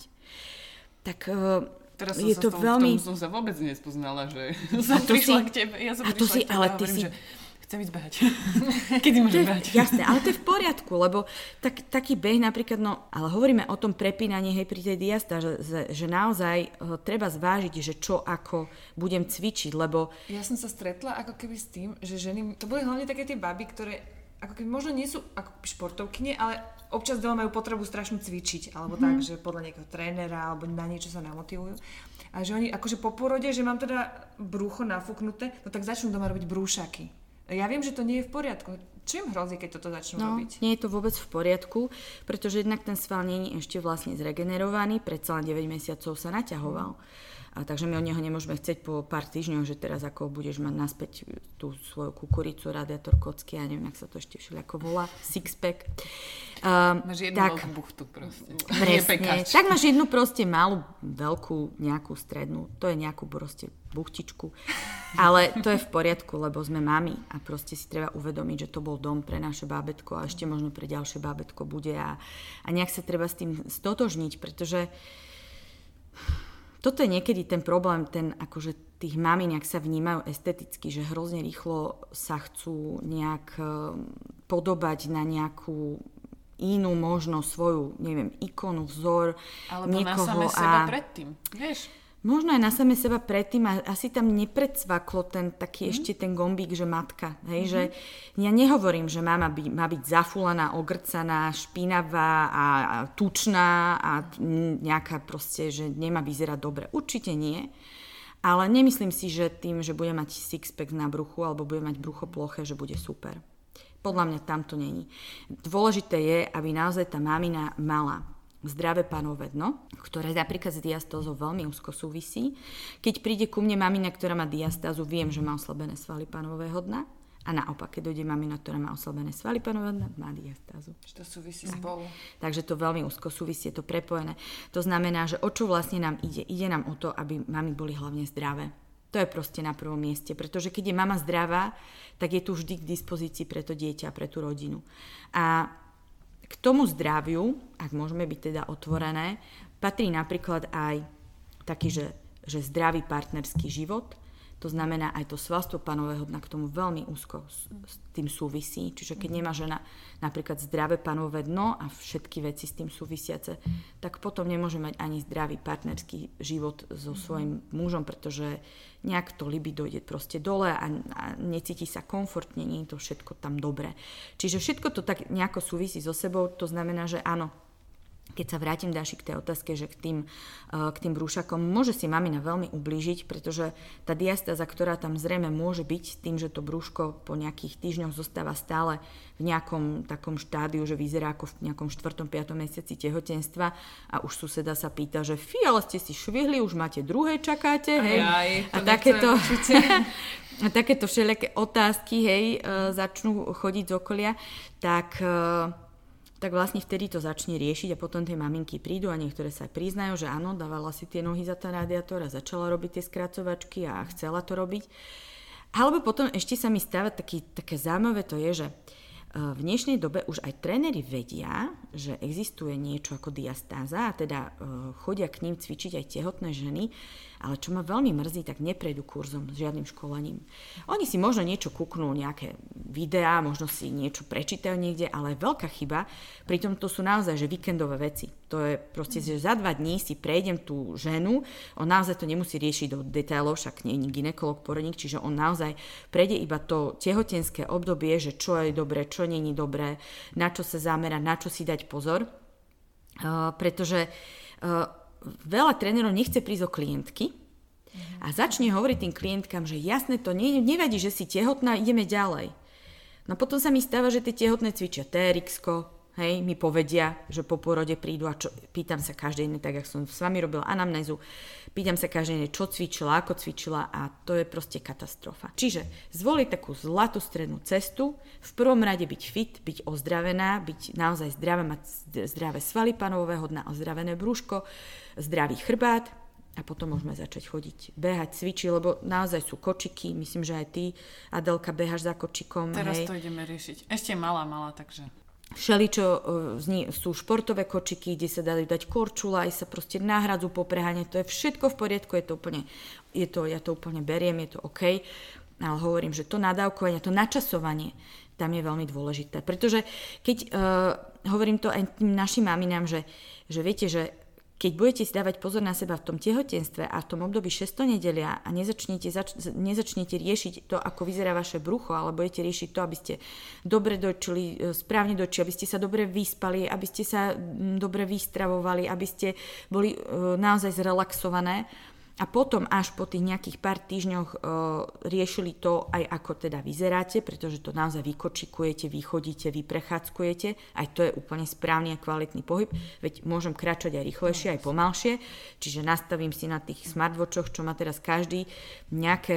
[SPEAKER 3] Tak...
[SPEAKER 1] Teraz
[SPEAKER 3] je
[SPEAKER 1] som
[SPEAKER 3] to
[SPEAKER 1] sa
[SPEAKER 3] veľmi...
[SPEAKER 1] tom som sa vôbec nespoznala, že som prišla si... k tebe. Ja som
[SPEAKER 3] a to si,
[SPEAKER 1] k tebe
[SPEAKER 3] ale
[SPEAKER 1] a
[SPEAKER 3] ty
[SPEAKER 1] hovorím,
[SPEAKER 3] si...
[SPEAKER 1] že chcem ísť behať. Kedy môžem behať?
[SPEAKER 3] Jasné, ale to je v poriadku, lebo tak, taký beh napríklad, no, ale hovoríme o tom prepínaní, hej, pri tej diastáži, že, že naozaj uh, treba zvážiť, že čo ako budem cvičiť, lebo...
[SPEAKER 2] Ja som sa stretla ako keby s tým, že ženy, to boli hlavne také tie baby, ktoré ako keby možno nie sú ako športovkyne, ale občas doma majú potrebu strašne cvičiť, alebo mm-hmm. tak, že podľa nejakého trénera, alebo na niečo sa namotivujú. A že oni akože po porode, že mám teda brúcho nafúknuté, no tak začnú doma robiť brúšaky. Ja viem, že to nie je v poriadku. Čo im hrozí, keď toto začnú
[SPEAKER 3] no,
[SPEAKER 2] robiť?
[SPEAKER 3] Nie je to vôbec v poriadku, pretože jednak ten sval nie je ešte vlastne zregenerovaný, predsa len deväť mesiacov sa naťahoval. A takže my od neho nemôžeme chcieť po pár týždňoch, že teraz ako budeš mať naspäť tú svoju kukuricu, radiátor kocky, ja neviem, ak sa to ešte všelijako volá, six-pack. Um,
[SPEAKER 1] máš jednu
[SPEAKER 3] tak,
[SPEAKER 1] veľkú buchtu proste.
[SPEAKER 3] Presne, tak máš jednu proste malú, veľkú, nejakú strednú, to je nejakú proste buchtičku. Ale to je v poriadku, lebo sme mami a proste si treba uvedomiť, že to bol dom pre naše bábätko a ešte možno pre ďalšie bábätko bude a, a nejak sa treba s tým stotožniť, pretože toto je niekedy ten problém, ten akože tých mamí nejak sa vnímajú esteticky, že hrozne rýchlo sa chcú nejak podobať na nejakú inú možno svoju, neviem, ikonu, vzor,
[SPEAKER 1] alebo
[SPEAKER 3] niekoho.
[SPEAKER 1] Alebo na same
[SPEAKER 3] a...
[SPEAKER 1] seba predtým, vieš?
[SPEAKER 3] Možno aj na same seba predtým a asi tam nepredsvaklo ten taký mm. ešte ten gombík, že matka. Hej, mm-hmm. že ja nehovorím, že mama by, má byť zafúlaná, ogrcaná, špinavá a, a tučná a nejaká proste, že nemá vyzerať dobre. Určite nie. Ale nemyslím si, že tým, že bude mať six-pack na bruchu alebo bude mať brucho ploché, že bude super. Podľa mňa tam to není. Dôležité je, aby naozaj tá mamina mala zdravé pánové dno, ktoré napríklad s diastózou veľmi úzko súvisí. Keď príde ku mne mamina, ktorá má diastázu, viem, že má oslabené svaly pánového dna. A naopak, keď dojde mamina, ktorá má oslabené svaly pánového dna, má diastázu.
[SPEAKER 2] Že to súvisí spolu.
[SPEAKER 3] Takže to veľmi úzko súvisí, je to prepojené. To znamená, že o čo vlastne nám ide? Ide nám o to, aby mami boli hlavne zdravé. To je proste na prvom mieste, pretože keď je mama zdravá, tak je tu vždy k dispozícii pre to dieťa, pre tú rodinu. A k tomu zdraviu, ak môžeme byť teda otvorené, patrí napríklad aj taký, že, že zdravý partnerský život. To znamená aj to svalstvo pánového dna k tomu veľmi úzko s, s tým súvisí. Čiže keď nemá žena napríklad zdravé pánové dno a všetky veci s tým súvisiace, tak potom nemôže mať ani zdravý partnerský život so svojím mužom, pretože nejak to libido ide proste dole a, a necíti sa komfortne, nie je to všetko tam dobré. Čiže všetko to tak nejako súvisí so sebou, to znamená, že áno, keď sa vrátim Dáši k tej otázke, že k tým, k tým brúšakom môže si mamina veľmi ublížiť, pretože tá diastáza, ktorá tam zrejme môže byť tým, že to brúško po nejakých týždňoch zostáva stále v nejakom takom štádiu, že vyzerá ako v nejakom štvrtom piatom mesiaci tehotenstva a už suseda sa pýta, že fí, ale ste si švihli, už máte druhé, čakáte, hej.
[SPEAKER 2] Aj,
[SPEAKER 3] a takéto, a takéto všelijaké otázky, hej, začnú chodiť z okolia, tak... tak vlastne vtedy to začne riešiť a potom tie maminky prídu a niektoré sa aj priznajú, že áno, dávala si tie nohy za ten radiátor a začala robiť tie skracovačky a chcela to robiť. Alebo potom ešte sa mi stáva taký, také zaujímavé to je, že v dnešnej dobe už aj tréneri vedia, že existuje niečo ako diastáza a teda chodia k ním cvičiť aj tehotné ženy, ale čo ma veľmi mrzí, tak neprejdú kurzom s žiadnym školením. Oni si možno niečo kúknú, nejaké videá, možno si niečo prečítajú niekde, ale veľká chyba, pritom to sú naozaj že víkendové veci. To je proste, že za dva dní si prejdem tú ženu, on naozaj to nemusí riešiť do detailov, však nie je gynekolog, porodník, čiže on naozaj prejde iba to tehotenské obdobie, že čo je dobré, čo nie je dobré, na čo sa zamerať, na čo si dať pozor, uh, pretože uh, veľa trénerov nechce prísť o klientky a začne hovoriť tým klientkám, že jasné, to ne, nevadí, že si tehotná, ideme ďalej. No potom sa mi stáva, že tie tehotné cvičia té er iks-ko, hej, mi povedia, že po porode prídu a čo, pýtam sa každej jednej, tak jak som s vami robila anamnézu, pýtam sa každej jednej, čo cvičila, ako cvičila a to je proste katastrofa. Čiže zvoliť takú zlatú strednú cestu, v prvom rade byť fit, byť ozdravená, byť naozaj zdravé, mať zdravé svaly panového dna, ozdravené brúško, zdravý chrbát a potom môžeme začať chodiť, behať, cvičiť, lebo naozaj sú kočiky, myslím, že aj ty, Adelka, behaš za kočikom.
[SPEAKER 1] Teraz
[SPEAKER 3] hej.
[SPEAKER 1] to ideme riešiť. Ešte malá, malá, takže...
[SPEAKER 3] Všeličo sú športové kočiky, kde sa dajú dať korčula, aj sa proste náhradzu popreháňať, to je všetko v poriadku, je to úplne, je to, ja to úplne beriem, je to OK, ale hovorím, že to nadávkovanie, to načasovanie, tam je veľmi dôležité, pretože keď uh, hovorím to aj tým našim maminám, že, že viete, že keď budete si dávať pozor na seba v tom tehotenstve a v tom období šesť nedelia a nezačnete, zač- nezačnete riešiť to, ako vyzerá vaše brucho, ale budete riešiť to, aby ste dobre dojčili, správne dojčili, aby ste sa dobre vyspali, aby ste sa dobre vystravovali, aby ste boli uh, naozaj zrelaxované, a potom až po tých nejakých pár týždňoch e, riešili to aj ako teda vyzeráte, pretože to naozaj vykočikujete, vychodíte, vyprechádzkujete, aj to je úplne správny a kvalitný pohyb, veď môžem kráčať aj rýchlejšie, aj pomalšie, čiže nastavím si na tých smartwatchoch, čo má teraz každý, nejaké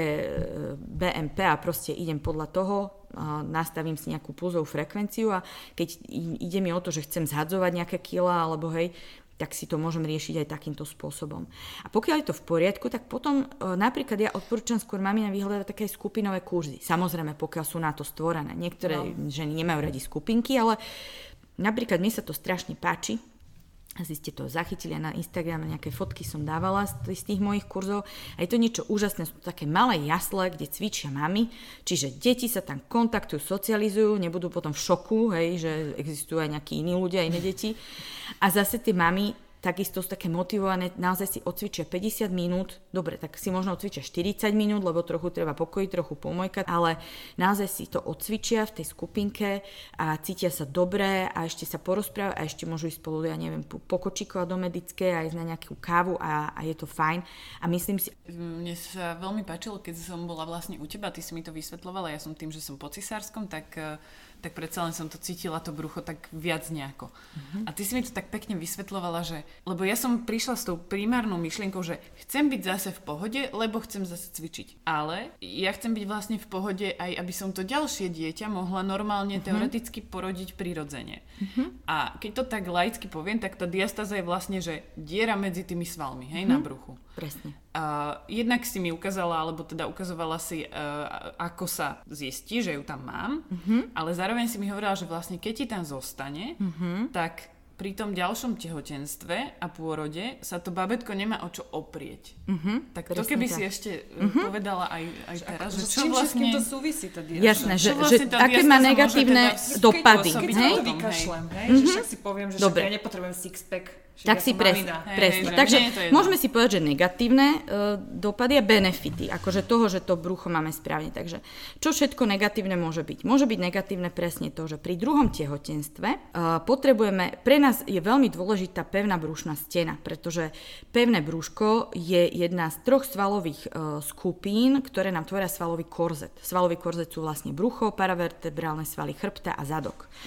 [SPEAKER 3] bé em pé a proste idem podľa toho, nastavím si nejakú pulzovú frekvenciu a keď ide mi o to, že chcem zhadzovať nejaké kilá alebo hej, tak si to môžem riešiť aj takýmto spôsobom. A pokiaľ je to v poriadku, tak potom napríklad ja odporúčam skôr mamina vyhľadať také skupinové kurzy. Samozrejme, pokiaľ sú na to stvorené. Niektoré no. ženy nemajú radi skupinky, ale napríklad mne sa to strašne páči. Asi ste to zachytili aj na Instagrame, nejaké fotky som dávala z tých mojich kurzov. A je to niečo úžasné, sú to také malé jasle, kde cvičia mami, čiže deti sa tam kontaktujú, socializujú, nebudú potom v šoku, hej, že existujú aj nejakí iní ľudia, iné deti. A zase tie mami takisto sú také motivované, naozaj si odcvičia päťdesiat minút, dobre, tak si možno odcvičia štyridsať minút, lebo trochu treba pokojiť, trochu pomojkať, ale naozaj si to odcvičia v tej skupinke a cítia sa dobre a ešte sa porozprávajú a ešte môžu ísť spolu, ja neviem, pokočikovať do medické a ísť na nejakú kávu a, a je to fajn. A myslím si...
[SPEAKER 1] Mne sa veľmi páčilo, keď som bola vlastne u teba, ty si mi to vysvetľovala, ja som tým, že som po cisárskom, tak... tak predsa len som to cítila, to brucho tak viac nejako. Uh-huh. A ty si mi to tak pekne vysvetľovala, že... Lebo ja som prišla s tou primárnou myšlienkou, že chcem byť zase v pohode, lebo chcem zase cvičiť. Ale ja chcem byť vlastne v pohode aj, aby som to ďalšie dieťa mohla normálne, uh-huh. teoreticky porodiť prirodzene. Uh-huh. A keď to tak laicky poviem, tak tá diastáza je vlastne, že diera medzi tými svalmi, hej, uh-huh. na bruchu.
[SPEAKER 3] Presne.
[SPEAKER 1] Uh, jednak si mi ukázala, alebo teda ukazovala si, uh, ako sa zistí, že ju tam mám, uh-huh. ale zároveň si mi hovorila, že vlastne keď ti tam zostane, uh-huh. tak pri tom ďalšom tehotenstve a pôrode sa to babetko nemá o čo oprieť. Uh-huh. Tak to keby tak. si ešte uh-huh. povedala aj, aj teraz, že čo vlastne...
[SPEAKER 2] to súvisí tá diastáza?
[SPEAKER 3] Jasné, že, vlastne že aké má negatívne teda dopady.
[SPEAKER 2] Keď to vykašlem, hej, uh-huh. že však si poviem, že však ja nepotrebujem six-pack.
[SPEAKER 3] Tak si presne, presne. Hej, takže môžeme si povedať, že negatívne uh, dopady a benefity, akože toho, že to brucho máme správne. Takže čo všetko negatívne môže byť? Môže byť negatívne presne to, že pri druhom tehotenstve uh, potrebujeme, pre nás je veľmi dôležitá pevná brušná stena, pretože pevné brúško je jedna z troch svalových uh, skupín, ktoré nám tvoria svalový korzet. Svalový korzet sú vlastne brucho, paravertebrálne svaly chrbta a zadok.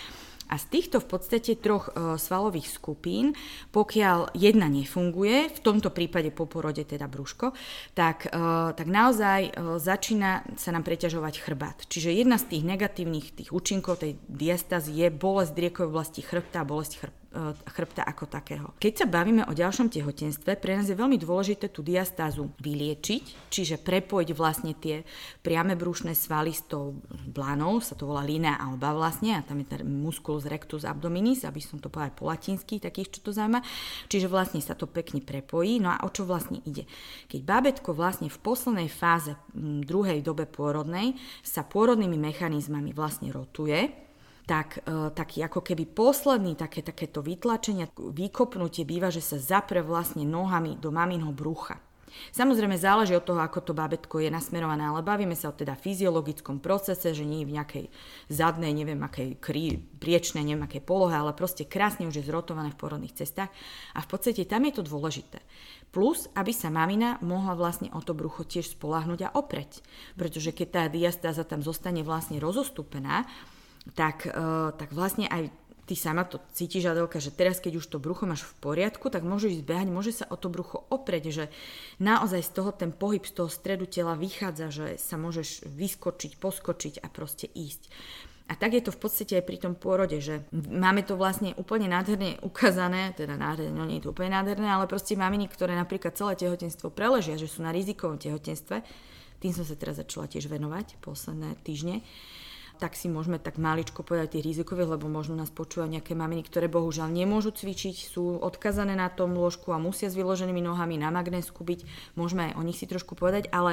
[SPEAKER 3] A z týchto v podstate troch e, svalových skupín, pokiaľ jedna nefunguje, v tomto prípade po porode teda brúško, tak, e, tak naozaj e, začína sa nám preťažovať chrbát. Čiže jedna z tých negatívnych tých účinkov tej diastázy je bolesť driekovej oblasti chrbta a bolesť chrbta chrbta ako takého. Keď sa bavíme o ďalšom tehotenstve, pre nás je veľmi dôležité tú diastázu vyliečiť, čiže prepojiť vlastne tie priame brúšne svaly s tou blánou, sa to volá linea alba vlastne, a tam je ten musculus rectus abdominis, aby som to povedala po latinsky, takých, čo to zaujíma. Čiže vlastne sa to pekne prepojí. No a o čo vlastne ide? Keď bábätko vlastne v poslednej fáze druhej dobe pôrodnej sa pôrodnými mechanizmami vlastne rotuje, tak e, taký ako keby posledný také, takéto vytlačenie, vykopnutie býva, že sa zapre vlastne nohami do maminho brucha. Samozrejme záleží od toho, ako to bábätko je nasmerované, ale bavíme sa o teda fyziologickom procese, že nie je v nejakej zadnej, neviem akej krí, priečnej, neviem akej polohe, ale proste krásne už je zrotované v porodných cestách a v podstate tam je to dôležité. Plus, aby sa mamina mohla vlastne o to brucho tiež spoľahnúť a opreť, pretože keď tá diastáza tam zostane vlastne rozostúpená, Tak, uh, tak vlastne aj ty sama to cítiš, Adelka, že teraz, keď už to brucho máš v poriadku, tak môžeš ísť behať, môže sa o to brucho oprieť, že naozaj z toho ten pohyb z toho stredu tela vychádza, že sa môžeš vyskočiť, poskočiť a proste ísť. A tak je to v podstate aj pri tom pôrode, že máme to vlastne úplne nádherne ukázané, teda nádherne, no nie je to úplne nádherné, ale proste maminy, ktoré napríklad celé tehotenstvo preležia, že sú na rizikovom tehotenstve, tým som sa teraz začala tiež venovať posledné týždne, tak si môžeme tak maličko povedať tých rizikových, lebo možno nás počúvať nejaké maminy, ktoré bohužiaľ nemôžu cvičiť, sú odkazané na tom lôžku a musia s vyloženými nohami na magnésku byť. Môžeme aj o nich si trošku povedať, ale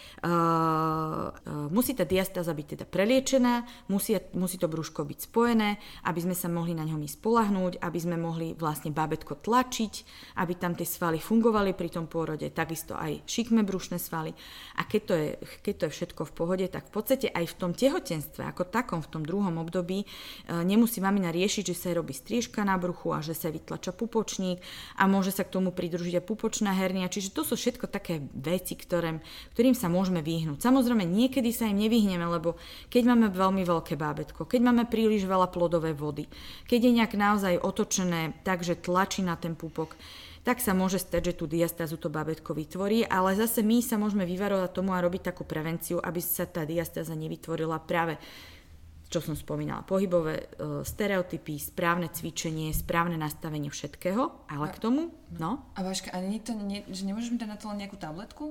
[SPEAKER 3] Uh, uh, musí tá diastáza byť teda preliečená, musí, musí to brúško byť spojené, aby sme sa mohli na ňom spoľahnúť, aby sme mohli vlastne bábätko tlačiť, aby tam tie svaly fungovali pri tom pôrode, takisto aj šikmé brúšne svaly. A keď to, je, keď to je všetko v pohode, tak v podstate aj v tom tehotenstve, ako takom v tom druhom období, uh, nemusí mamina riešiť, že sa robí striežka na bruchu a že sa vytlača pupočník a môže sa k tomu pridružiť aj pupočná hernia. Čiže to sú všetko také veci, ktorým, ktorým sa môže môžeme vyhnúť. Samozrejme, niekedy sa im nevyhneme, lebo keď máme veľmi veľké bábätko, keď máme príliš veľa plodovej vody, keď je nejak naozaj otočené tak, že tlačí na ten pupok, tak sa môže stať, že tú diastázu to bábätko vytvorí, ale zase my sa môžeme vyvarovať tomu a robiť takú prevenciu, aby sa tá diastáza nevytvorila práve, čo som spomínala, pohybové e, stereotypy, správne cvičenie, správne nastavenie všetkého, ale a, k tomu, no.
[SPEAKER 2] A Váška, a nie to, nie, že nemôžeš mi dať na to len nejakú tabletku?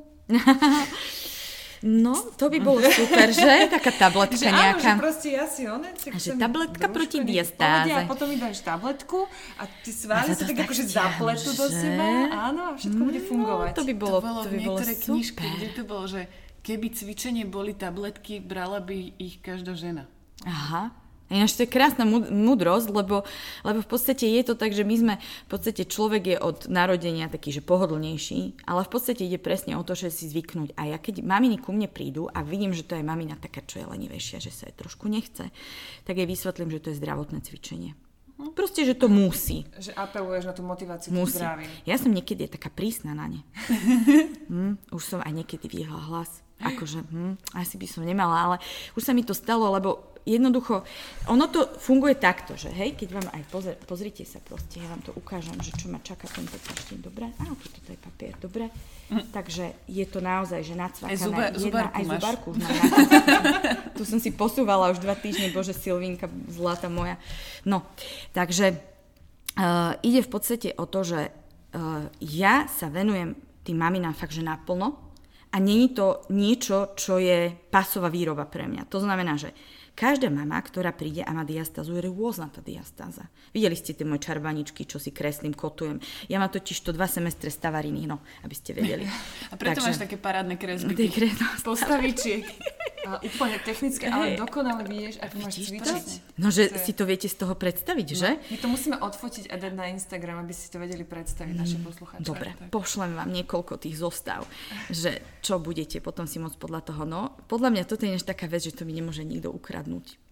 [SPEAKER 3] No, to by bolo super, že? Taká tabletka
[SPEAKER 2] že
[SPEAKER 3] nejaká.
[SPEAKER 2] Áno, že proste ja si one...
[SPEAKER 3] Že tabletka proti diastáze.
[SPEAKER 2] A potom mi dáš tabletku a ty svaly sa tak akože zapletú do seba. Áno, a všetko bude fungovať.
[SPEAKER 3] No, to by bolo,
[SPEAKER 1] to bolo
[SPEAKER 3] to by
[SPEAKER 1] v
[SPEAKER 3] bolo
[SPEAKER 1] niektoré
[SPEAKER 3] super.
[SPEAKER 1] knižke, kde to bolo, že keby cvičenie boli tabletky, brala by ich každá žena.
[SPEAKER 3] Aha. Ináč to je krásna múdrosť, lebo, lebo v podstate je to tak, že my sme, v podstate človek je od narodenia taký, že pohodlnejší, ale v podstate ide presne o to, že si zvyknúť. A ja keď maminy ku mne prídu a vidím, že to je mamina taká, čo je lenivejšia, že sa jej trošku nechce, tak jej vysvetlím, že to je zdravotné cvičenie. Proste, že to musí.
[SPEAKER 2] Že apeluješ na tú motiváciu
[SPEAKER 3] musí.
[SPEAKER 2] k zdraviu.
[SPEAKER 3] Ja som niekedy taká prísna na ne. hm, už som aj niekedy vyhla hlas. Akože, hm, asi by som nemala, ale už sa mi to stalo, lebo jednoducho, ono to funguje takto, že hej, keď vám aj pozri, pozrite sa proste, ja vám to ukážem, že čo ma čaká tento týždeň, dobre? Áno, toto je papier, dobre? Mm. Takže je to naozaj, že nacvakané.
[SPEAKER 1] Aj, zuba,
[SPEAKER 3] jedna,
[SPEAKER 1] zubárku
[SPEAKER 3] aj
[SPEAKER 1] máš.
[SPEAKER 3] zubárku už mám. Tu som si posúvala už dva týždne, bože, Silvínka, zlata moja. No, takže uh, ide v podstate o to, že uh, ja sa venujem tým maminám fakt, že naplno a není to niečo, čo je pasová výroba pre mňa. To znamená, že každá mama, ktorá príde a má diastázu, je rôzna tá diastáza. Videli ste tie moje čarbaničky, čo si kreslím, kotujem. Ja mám totiž to dva semestre stavariny, no, aby ste vedeli.
[SPEAKER 1] A preto Takže, máš také parádne kresby.
[SPEAKER 3] Tie
[SPEAKER 1] postavičiek.
[SPEAKER 2] A úplne technické, ale dokonale vieš, ako máš cvičiť.
[SPEAKER 3] No, že si to viete z toho predstaviť,
[SPEAKER 2] no,
[SPEAKER 3] že?
[SPEAKER 2] My to musíme odfotiť a dať na Instagram, aby si to vedeli predstaviť, mm, naši poslucháči.
[SPEAKER 3] Dobre, tak. Pošlem vám niekoľko tých zostav, že čo budete potom si môcť podľa toho. No, podľa mňa toto je než taká vec, že to mi nemôže nikto ukradnúť.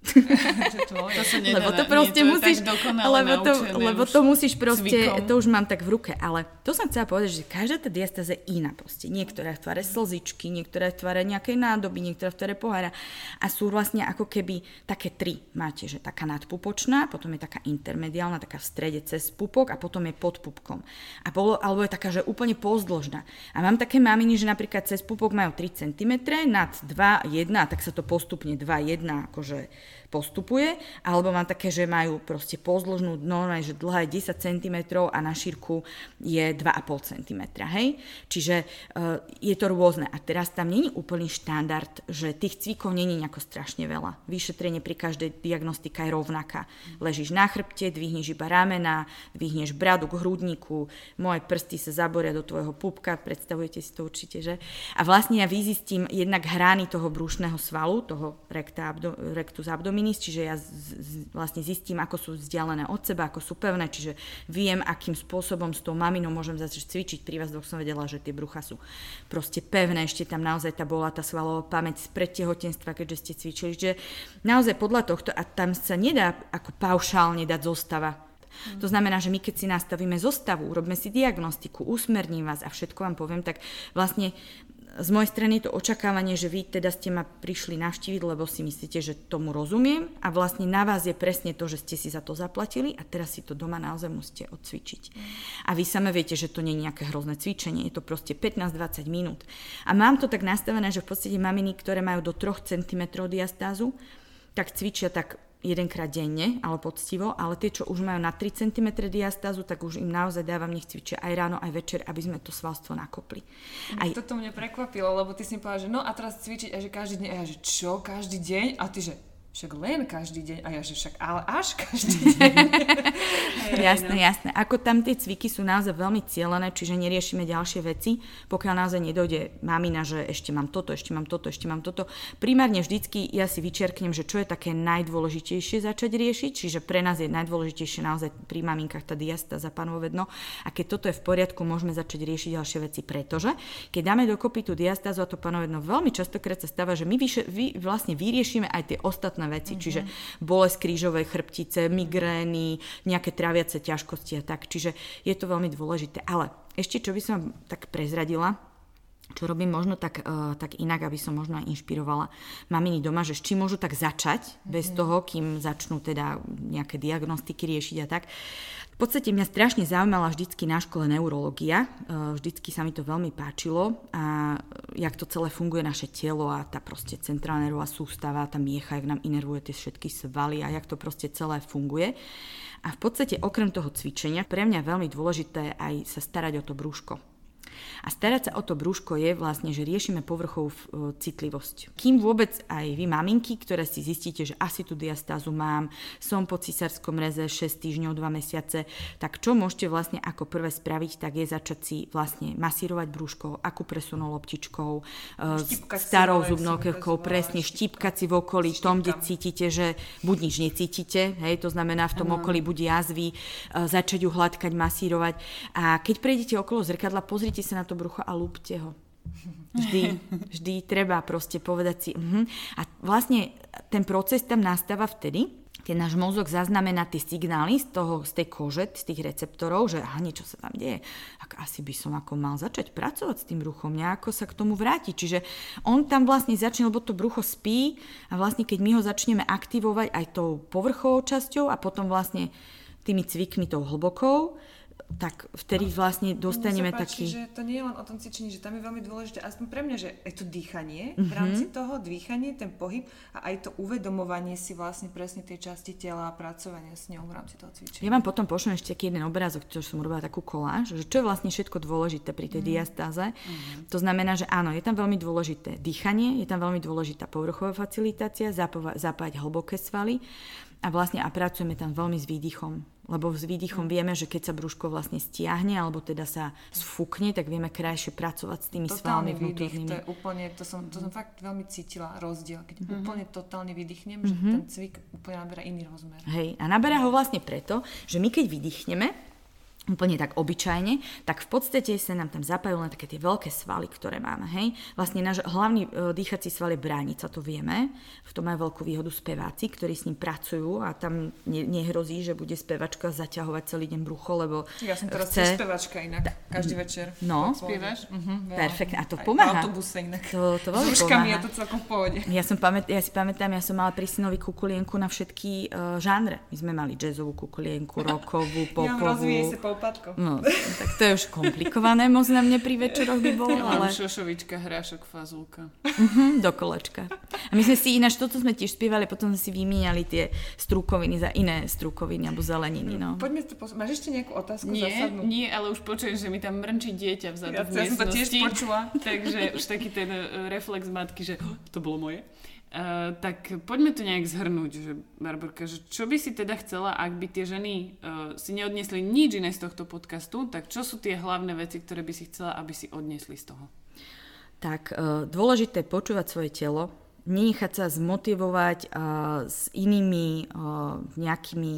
[SPEAKER 1] To sa nedá,
[SPEAKER 3] lebo to
[SPEAKER 1] nie,
[SPEAKER 3] proste
[SPEAKER 1] to
[SPEAKER 3] musíš, lebo to, lebo to musíš proste, cvikom. To už mám tak v ruke, ale to som chcela povedať, že každá tá diastáza je iná proste. Niektorá v tvare slzičky, niektorá v tvare nejakej nádoby, niektorá v tvare pohára a sú vlastne ako keby také tri. Máte, že taká nadpupočná, potom je taká intermediálna, taká v strede cez pupok a potom je pod pupkom. A bolo, alebo je taká, že úplne pozdĺžna. A mám také maminy, že napríklad cez pupok majú tri centimetre, nad dva, jeden, a tak sa to postupne dva, jeden akože postupuje, alebo mám také, že majú proste pozdĺžnú, normálne, že dlhá je desať centimetrov a na šírku je dva a pol centimetra, hej? Čiže uh, je to rôzne. A teraz tam nie je úplný štandard, že tých cvikov nie je nejako strašne veľa. Vyšetrenie pri každej diagnostika je rovnaká. Ležíš na chrbte, dvihneš iba ramena, dvihneš bradu k hrudníku, moje prsty sa zaboria do tvojho pupka, predstavujete si to určite, že? A vlastne ja vyzistím jednak hrany toho brúšneho svalu, toho recta abdo, rectus abdominis, čiže ja z, z, vlastne zistím, ako sú vzdialené od seba, ako sú pevné, čiže viem, akým spôsobom s tou maminou môžem začať cvičiť. Pri vás dvoch som vedela, že tie brucha sú proste pevné, ešte tam naozaj tá bola tá svalová pamäť z predtehotenstva, keďže ste cvičili, že naozaj podľa tohto, a tam sa nedá ako paušálne dať zostava. Mm. To znamená, že my keď si nastavíme zostavu, robíme si diagnostiku, usmerním vás a všetko vám poviem, tak vlastne z mojej strany je to očakávanie, že vy teda ste ma prišli navštíviť, lebo si myslíte, že tomu rozumiem a vlastne na vás je presne to, že ste si za to zaplatili a teraz si to doma naozaj musíte odcvičiť. Mm. A vy same viete, že to nie je nejaké hrozné cvičenie, je to proste pätnásť dvadsať minút. A mám to tak nastavené, že v podstate maminy, ktoré majú do tri centimetre diastázu, tak cvičia tak jedenkrát denne, ale poctivo, ale tie, čo už majú na tri centimetre diastázu, tak už im naozaj dávam, nech cvičia aj ráno, aj večer, aby sme to svalstvo nakopli.
[SPEAKER 2] Aj... Toto mňa prekvapilo, lebo ty si mi povedala, že no a teraz cvičiť a že každý deň, a ja že čo, každý deň? A ty že však len každý deň, a ja že však ale až každý deň.
[SPEAKER 3] Jasné, jasné. Ako tam tie cviky sú naozaj veľmi cielené, čiže neriešime ďalšie veci, pokiaľ naozaj nedojde mamina, že ešte mám toto, ešte mám toto, ešte mám toto. Primárne vždycky ja si vyčerknem, že čo je také najdôležitejšie začať riešiť, čiže pre nás je najdôležitejšie naozaj pri maminkách tá diastáza, panovo vedno. A keď toto je v poriadku, môžeme začať riešiť ďalšie veci, pretože keď dáme dokopy tú diastázu a to panovo vedno, veľmi častokrát sa stáva, že my vyše, vy, vlastne vyriešime aj tie ostatné veci, mm-hmm. čiže bolesť krížovej chrbtice, migrény, nejaké traviace ťažkosti a tak. Čiže je to veľmi dôležité. Ale ešte, čo by som tak prezradila, čo robím možno tak, uh, tak inak, aby som možno aj inšpirovala maminy doma, že s čím môžu tak začať, mm-hmm. bez toho, kým začnú teda nejaké diagnostiky riešiť a tak. V podstate mňa strašne zaujímala vždycky na škole neurológia, vždycky sa mi to veľmi páčilo a jak to celé funguje naše telo a tá proste centrálna nervová sústava, tá miecha, jak nám inervuje tie všetky svaly a jak to proste celé funguje. A v podstate okrem toho cvičenia pre mňa je veľmi dôležité aj sa starať o to brúško. A starať sa o to brúško je vlastne, že riešime povrchovú citlivosť. Kým vôbec aj vy maminky, ktoré si zistíte, že asi tú diastázu mám, som po cisárskom reze šesť týždňov, dva mesiace, tak čo môžete vlastne ako prvé spraviť, tak je začať si vlastne masírovať brúško, akupresunou loptičkou, štípkať starou zubnou kevkou, presne štípkať si v okolí, tom, kde cítite, že buď nič necítite, hej, to znamená v tom ano. Okolí buď jazvy, začať ju hladkať, masírovať. A keď prejdete okolo zrkadla, pozrite sa na to brucho a lúpte ho. Vždy, vždy treba proste povedať si uh-huh. A vlastne ten proces tam nastáva vtedy, keď náš mozog zaznamená tie signály z, toho, z tej kože, z tých receptorov, že aha, niečo sa tam deje. Tak asi by som ako mal začať pracovať s tým bruchom, nejako sa k tomu vrátiť. Čiže on tam vlastne začne, lebo to brucho spí a vlastne keď my ho začneme aktivovať aj tou povrchovou časťou a potom vlastne tými cvikmi tou hlbokou, tak vtedy vlastne dostaneme
[SPEAKER 2] mne sa páči,
[SPEAKER 3] taký...
[SPEAKER 2] že to nie je len o tom cvičení, že tam je veľmi dôležité, aspoň pre mňa, že je to dýchanie, mm-hmm. v rámci toho dýchanie, ten pohyb a aj to uvedomovanie si vlastne presne tej časti tela a pracovanie s ňou v rámci toho cvičenia.
[SPEAKER 3] Ja vám potom pošlem ešte jeden obrázok, čo som robila takú koláž, že čo je vlastne všetko dôležité pri tej mm-hmm. diastáze. Mm-hmm. To znamená, že áno, je tam veľmi dôležité dýchanie, je tam veľmi dôležitá povrchová facilitácia, zapova- zapájať hlboké svaly a vlastne a pracujeme tam veľmi s výdychom. Lebo s výdychom vieme, že keď sa brúško vlastne stiahne, alebo teda sa sfúkne, tak vieme krajšie pracovať s tými
[SPEAKER 2] totálny
[SPEAKER 3] svalmi vnútornými.
[SPEAKER 2] To je úplne, to som, to som fakt veľmi cítila rozdiel, keď mm-hmm. úplne totálne vydýchnem, mm-hmm. že ten cvik úplne naberá iný rozmer.
[SPEAKER 3] Hej, a naberá ho vlastne preto, že my keď vydýchneme, úplne tak obyčajne, tak v podstate sa nám tam zapájajú len také tie veľké svaly, ktoré máme, hej. Vlastne náš hlavný e, dýchací sval je bránica, to vieme. V tom majú veľkú výhodu speváci, ktorí s ním pracujú a tam ne, nehrozí, že bude spevačka zaťahovať celý deň brucho, lebo
[SPEAKER 2] ja som teraz
[SPEAKER 3] chce...
[SPEAKER 2] spevačka inak, každý večer.
[SPEAKER 3] No.
[SPEAKER 1] Spievaš?
[SPEAKER 2] Uh-huh,
[SPEAKER 3] perfektne, a to pomáha.
[SPEAKER 2] Aj v autobuse inak.
[SPEAKER 3] To, to veľmi
[SPEAKER 2] S ruškami
[SPEAKER 3] pomáha.
[SPEAKER 2] je to celkom v pohode.
[SPEAKER 3] Ja, som pamät, ja si pamätám, ja som mala pri synovi kukulienku na všetky uh, žánre. My sme mali jazzovú kukulienku, rockovú, popovú.
[SPEAKER 2] Ja rozvíje sa poupátko.
[SPEAKER 3] No, tak to je už komplikované moc na mne pri večeroch by bolo, ale...
[SPEAKER 1] Šošovička, hrášok, fazulka.
[SPEAKER 3] Uh-huh, do kolečka. A my sme si ináč, toto sme tiež spievali, potom sme si vymieňali tie strúkoviny za iné strúkoviny alebo zeleniny, no.
[SPEAKER 2] Poďme to pos- Máš ešte nejakú otázku
[SPEAKER 1] nie,
[SPEAKER 2] zásadnú?
[SPEAKER 1] Nie, ale už počujem, že mi tam mrnčí dieťa vzadu
[SPEAKER 2] ja,
[SPEAKER 1] v
[SPEAKER 2] ja som to tiež
[SPEAKER 1] miestnosti.
[SPEAKER 2] počula.
[SPEAKER 1] Takže už taký ten uh, reflex matky, že oh, to bolo moje. Uh, tak poďme to nejak zhrnúť, že Barborka, že čo by si teda chcela, ak by tie ženy uh, si neodniesli nič iné z tohto podcastu, tak čo sú tie hlavné veci, ktoré by si chcela, aby si odniesli z toho?
[SPEAKER 3] Tak uh, dôležité je počúvať svoje telo, nenechať sa zmotivovať uh, s inými uh, nejakými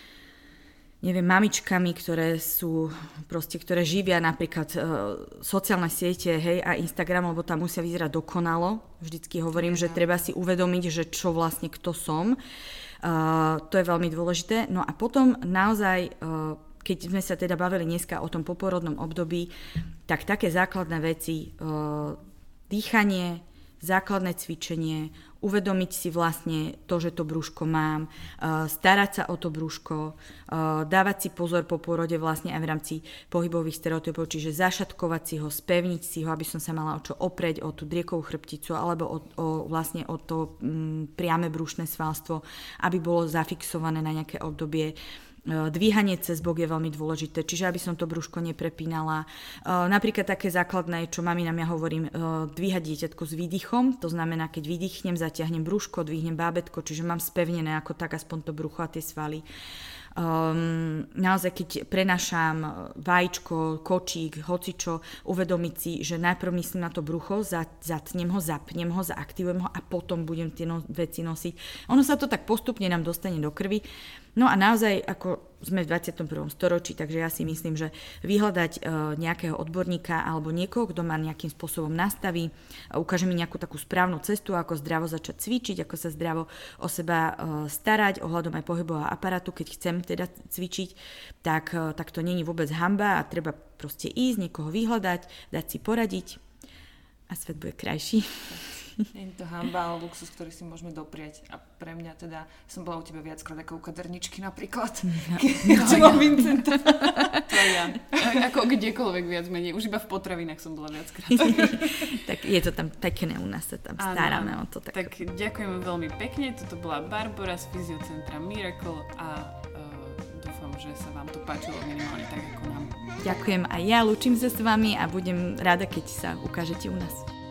[SPEAKER 3] neviem, mamičkami, ktoré sú proste, ktoré živia napríklad uh, sociálne siete, hej, a Instagram, lebo tam musia vyzerať dokonalo. Vždycky hovorím, že treba si uvedomiť, že čo vlastne kto som. Uh, to je veľmi dôležité. No a potom naozaj, uh, keď sme sa teda bavili dneska o tom poporodnom období, tak také základné veci, uh, dýchanie, základné cvičenie, uvedomiť si vlastne to, že to brúško mám, uh, starať sa o to brúško, uh, dávať si pozor po porode vlastne aj v rámci pohybových stereotypov, čiže zašatkovať si ho, spevniť si ho, aby som sa mala o čo oprieť, o tú driekovú chrbticu alebo o, o, vlastne o to um, priame brúšne svalstvo, aby bolo zafixované na nejaké obdobie. Dvíhanie cez bok je veľmi dôležité, čiže aby som to brúško neprepínala. Napríklad také základné, čo maminám ja hovorím, dvíhať dieťatko s výdychom, to znamená, keď vydýchnem, zatiahnem brúško, dvihnem bábätko, čiže mám spevnené ako tak aspoň to brucho a tie svaly. Um, naozaj, keď prenašam vajíčko, kočík, hocičo, uvedomiť si, že najprv myslím na to brucho, zatnem ho, zapnem ho, zaaktivujem ho a potom budem tie no- veci nosiť. Ono sa to tak postupne nám dostane do krvi. No a naozaj, ako sme v dvadsiatom prvom storočí, takže ja si myslím, že vyhľadať uh, nejakého odborníka alebo niekoho, kto ma nejakým spôsobom nastaví, uh, ukáže mi nejakú takú správnu cestu, ako zdravo začať cvičiť, ako sa zdravo o seba uh, starať, ohľadom aj pohybového aparátu, keď chcem teda cvičiť, tak, uh, tak to není vôbec hanba a treba proste ísť, niekoho vyhľadať, dať si poradiť a svet bude krajší.
[SPEAKER 2] Nie je to hanba, ale luxus, ktorý si môžeme dopriať. A pre mňa teda, som bola u teba viackrát ako u kaderničky napríklad. No, keď no, Vincenta.
[SPEAKER 1] To ja. Ako kdekoľvek viac menej. Už iba v potravinách som bola viackrát.
[SPEAKER 3] Tak je to tam pekné, u nás sa tam staráme o to. Tak,
[SPEAKER 1] tak ďakujeme veľmi pekne. Toto bola Barbora z Fyziocentra Miracle a uh, dúfam, že sa vám to páčilo minimálne tak ako nám.
[SPEAKER 3] Ďakujem aj ja, lúčim sa s vami a budem rada, keď sa ukážete u nás.